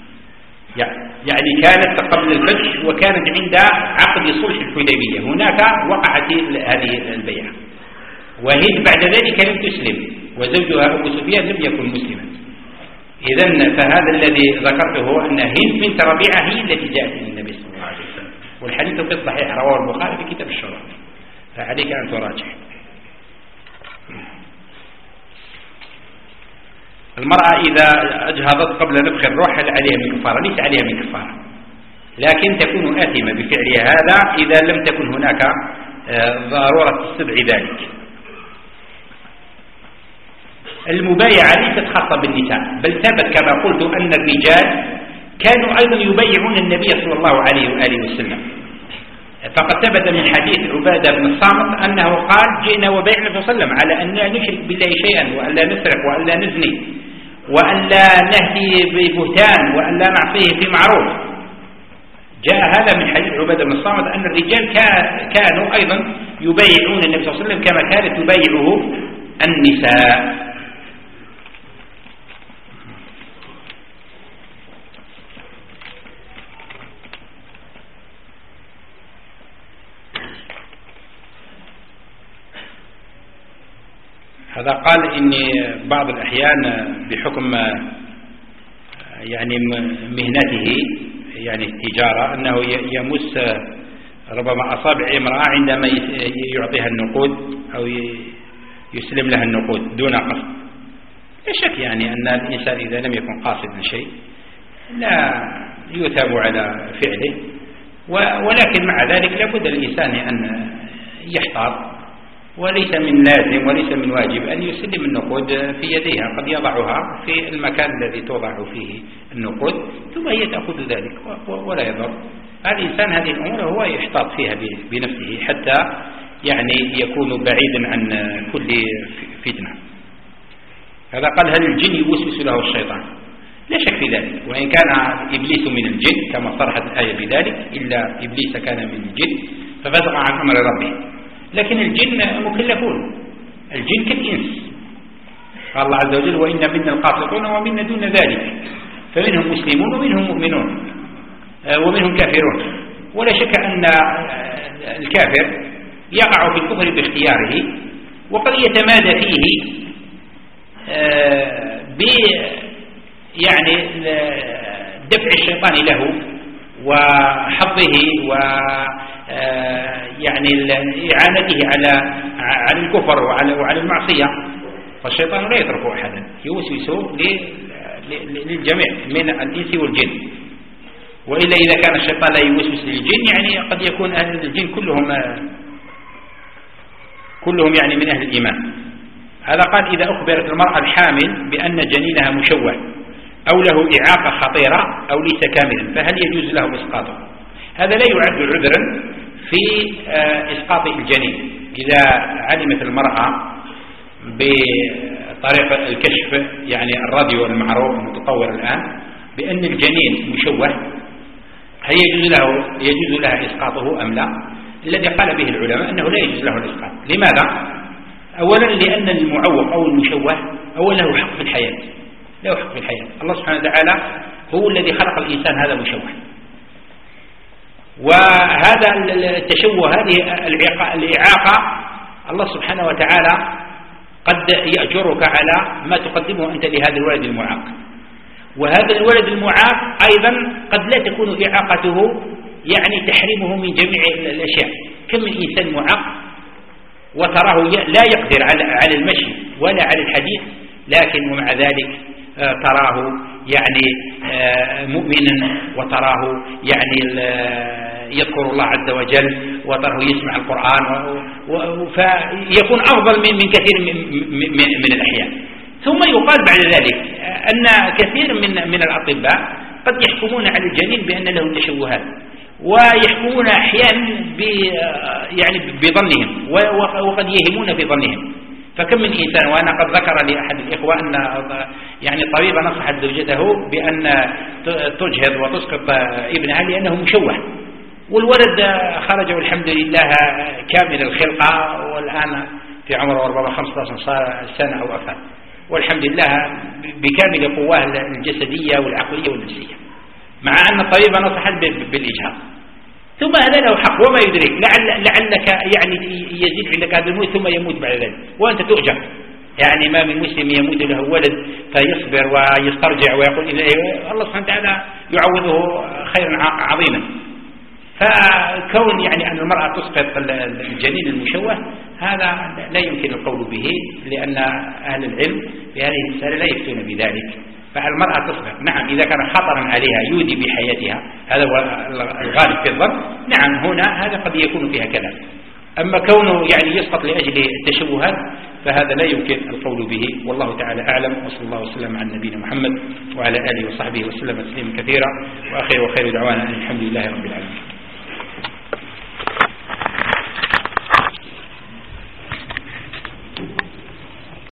يعني كانت قبل الفتح وكانت عند عقد صلح الحديبية، هناك وقعت هذه البيعة، وهند بعد ذلك لم تسلم، وزوجها أبو سفيان لم يكن مسلما. إذن فهذا الذي ذكرته أن هند بنت ربيعة هي التي جاءت للنبي صلى الله عليه وسلم، والحديث في الصحيح رواه البخاري في كتاب الشرائع، فعليك أن تراجع. المرأة إذا أجهضت قبل نفخ الروح هل عليها من كفارة؟ ليس عليها من كفارة، لكن تكون آثمة بفعلها هذا إذا لم تكن هناك ضرورة استدعاء ذلك. المبايعة ليست خاصة بالنساء، بل ثبت كما قلت أن الرجال كانوا أيضا يبايعون النبي صلى الله عليه وآله وسلم، فقد ثبت من حديث عبادة بن الصامت أنه قال: جئنا وبايعنا النبي صلى الله عليه وسلم على أن لا نشرك بالله شيئا، وأن لا نسرق، وأن لا نزني، وأن لا نهدي ببهتان، وأن لا نعصيه في معروف. جاء هذا من حديث عبادة بن الصامت أن الرجال كانوا أيضا يبايعون النبي صلى الله عليه وسلم كما كانت تبايعه النساء. هذا قال إني بعض الأحيان بحكم يعني مهنته يعني التجارة أنه يمس ربما أصابع امرأة عندما يعطيها النقود أو يسلم لها النقود دون قصد. لا شك يعني أن الإنسان إذا لم يكن قاصدا شيء لا يثاب على فعله، ولكن مع ذلك لابد الإنسان أن يحتاط، وليس من لازم وليس من واجب أن يسلم النقود في يديها، قد يضعها في المكان الذي توضع فيه النقود ثم هي تأخذ ذلك ولا يضر. الإنسان هذه الأمور هو يحتاط فيها بنفسه حتى يعني يكون بعيدا عن كل فتنة. هذا قال: هل الجن يوسوس له الشيطان؟ لا شك في ذلك، وإن كان إبليس من الجن كما صرحت الآية بذلك: إلا إبليس كان من الجن ففسق عن أمر ربه. لكن الجن مكلفون، الجن كالإنس، قال الله عز وجل: وإن منا القاسطون ومنا دون ذلك، فمنهم مسلمون ومنهم مؤمنون ومنهم كافرون. ولا شك أن الكافر يقع في الكفر باختياره، وقد يتمادى فيه ب يعني دفع الشيطان له وحظه و يعني إعانته على على الكفر وعلى وعلى المعصية. فالشيطان لا يترك أحدا، يوسوس للجميع من الإنس والجن. وإلا إذا كان الشيطان لا يوسوس للجن يعني قد يكون أهل الجن كلهم كلهم يعني من أهل الإيمان. هذا قال: إذا أخبرت المرأة الحامل بأن جنينها مشوه أو له إعاقة خطيرة أو ليس كاملا فهل يجوز له إسقاطه؟ هذا لا يعد عذرا في إسقاط الجنين. إذا علمت المرأة بطريقة الكشف يعني الراديو المعروف المتطور الآن بأن الجنين مشوه، هل يجوز له يجوز لها إسقاطه أم لا؟ الذي قال به العلماء أنه لا يجوز له الإسقاط. لماذا؟ أولا لأن المعوق أو المشوه أولا له حق في الحياة، له حق في الحياة. الله سبحانه وتعالى هو الذي خلق الإنسان هذا مشوه، وهذا التشوه هذه الإعاقة الله سبحانه وتعالى قد يأجرك على ما تقدمه أنت لهذا الولد المعاق. وهذا الولد المعاق أيضا قد لا تكون إعاقته يعني تحريمه من جميع الأشياء. كم من إنسان معاق وتراه لا يقدر على المشي ولا على الحديث، لكن ومع ذلك تراه يعني مؤمنا، وتراه يعني يذكر الله عز وجل، وتراه يسمع القرآن، فيكون أفضل من كثير من الأحيان. ثم يقال بعد ذلك أن كثير من من الأطباء قد يحكمون على الجنين بأن له تشوهات، ويحكمون أحيانا يعني بظنهم، وقد يهمون في ظنهم. فكم من إنسان، وأنا قد ذكر لأحد الإخوة أن يعني طبيبة نصحت زوجته بأن تجهض وتسقط ابنها لأنه مشوه، والولد خرج والحمد لله كامل الخلقة، والآن في عمره ربما خمسة عشر سنة أو أكثر، والحمد لله بكامل قواه الجسدية والعقلية والنفسية، مع أن الطبيبة نصحت بالإجهاض. ثم هذا له حق، وما يدرك لعل لعلك يعني يزيد عندك هذا الموت ثم يموت بعد ذلك وأنت تؤجر. يعني ما من مسلم يموت له ولد فيصبر ويسترجع ويقول إن الله سبحانه وتعالى يعوضه خيرا عظيما. فكون يعني أن المرأة تسقط الجنين المشوه هذا لا يمكن القول به، لأن أهل العلم في هذه المسألة لا يفتون بذلك. فالمرأة تصغر، نعم إذا كان خطرا عليها يودي بحياتها، هذا هو الغالب في الظن، نعم هنا هذا قد يكون فيها كلام. أما كونه يعني يسقط لأجل التشوهات فهذا لا يمكن القول به، والله تعالى أعلم. وصلى الله وسلم على نبينا محمد وعلى آله وصحبه وسلم تسليما كثيرا، وآخر وخير دعوانا أن الحمد لله رب العالمين.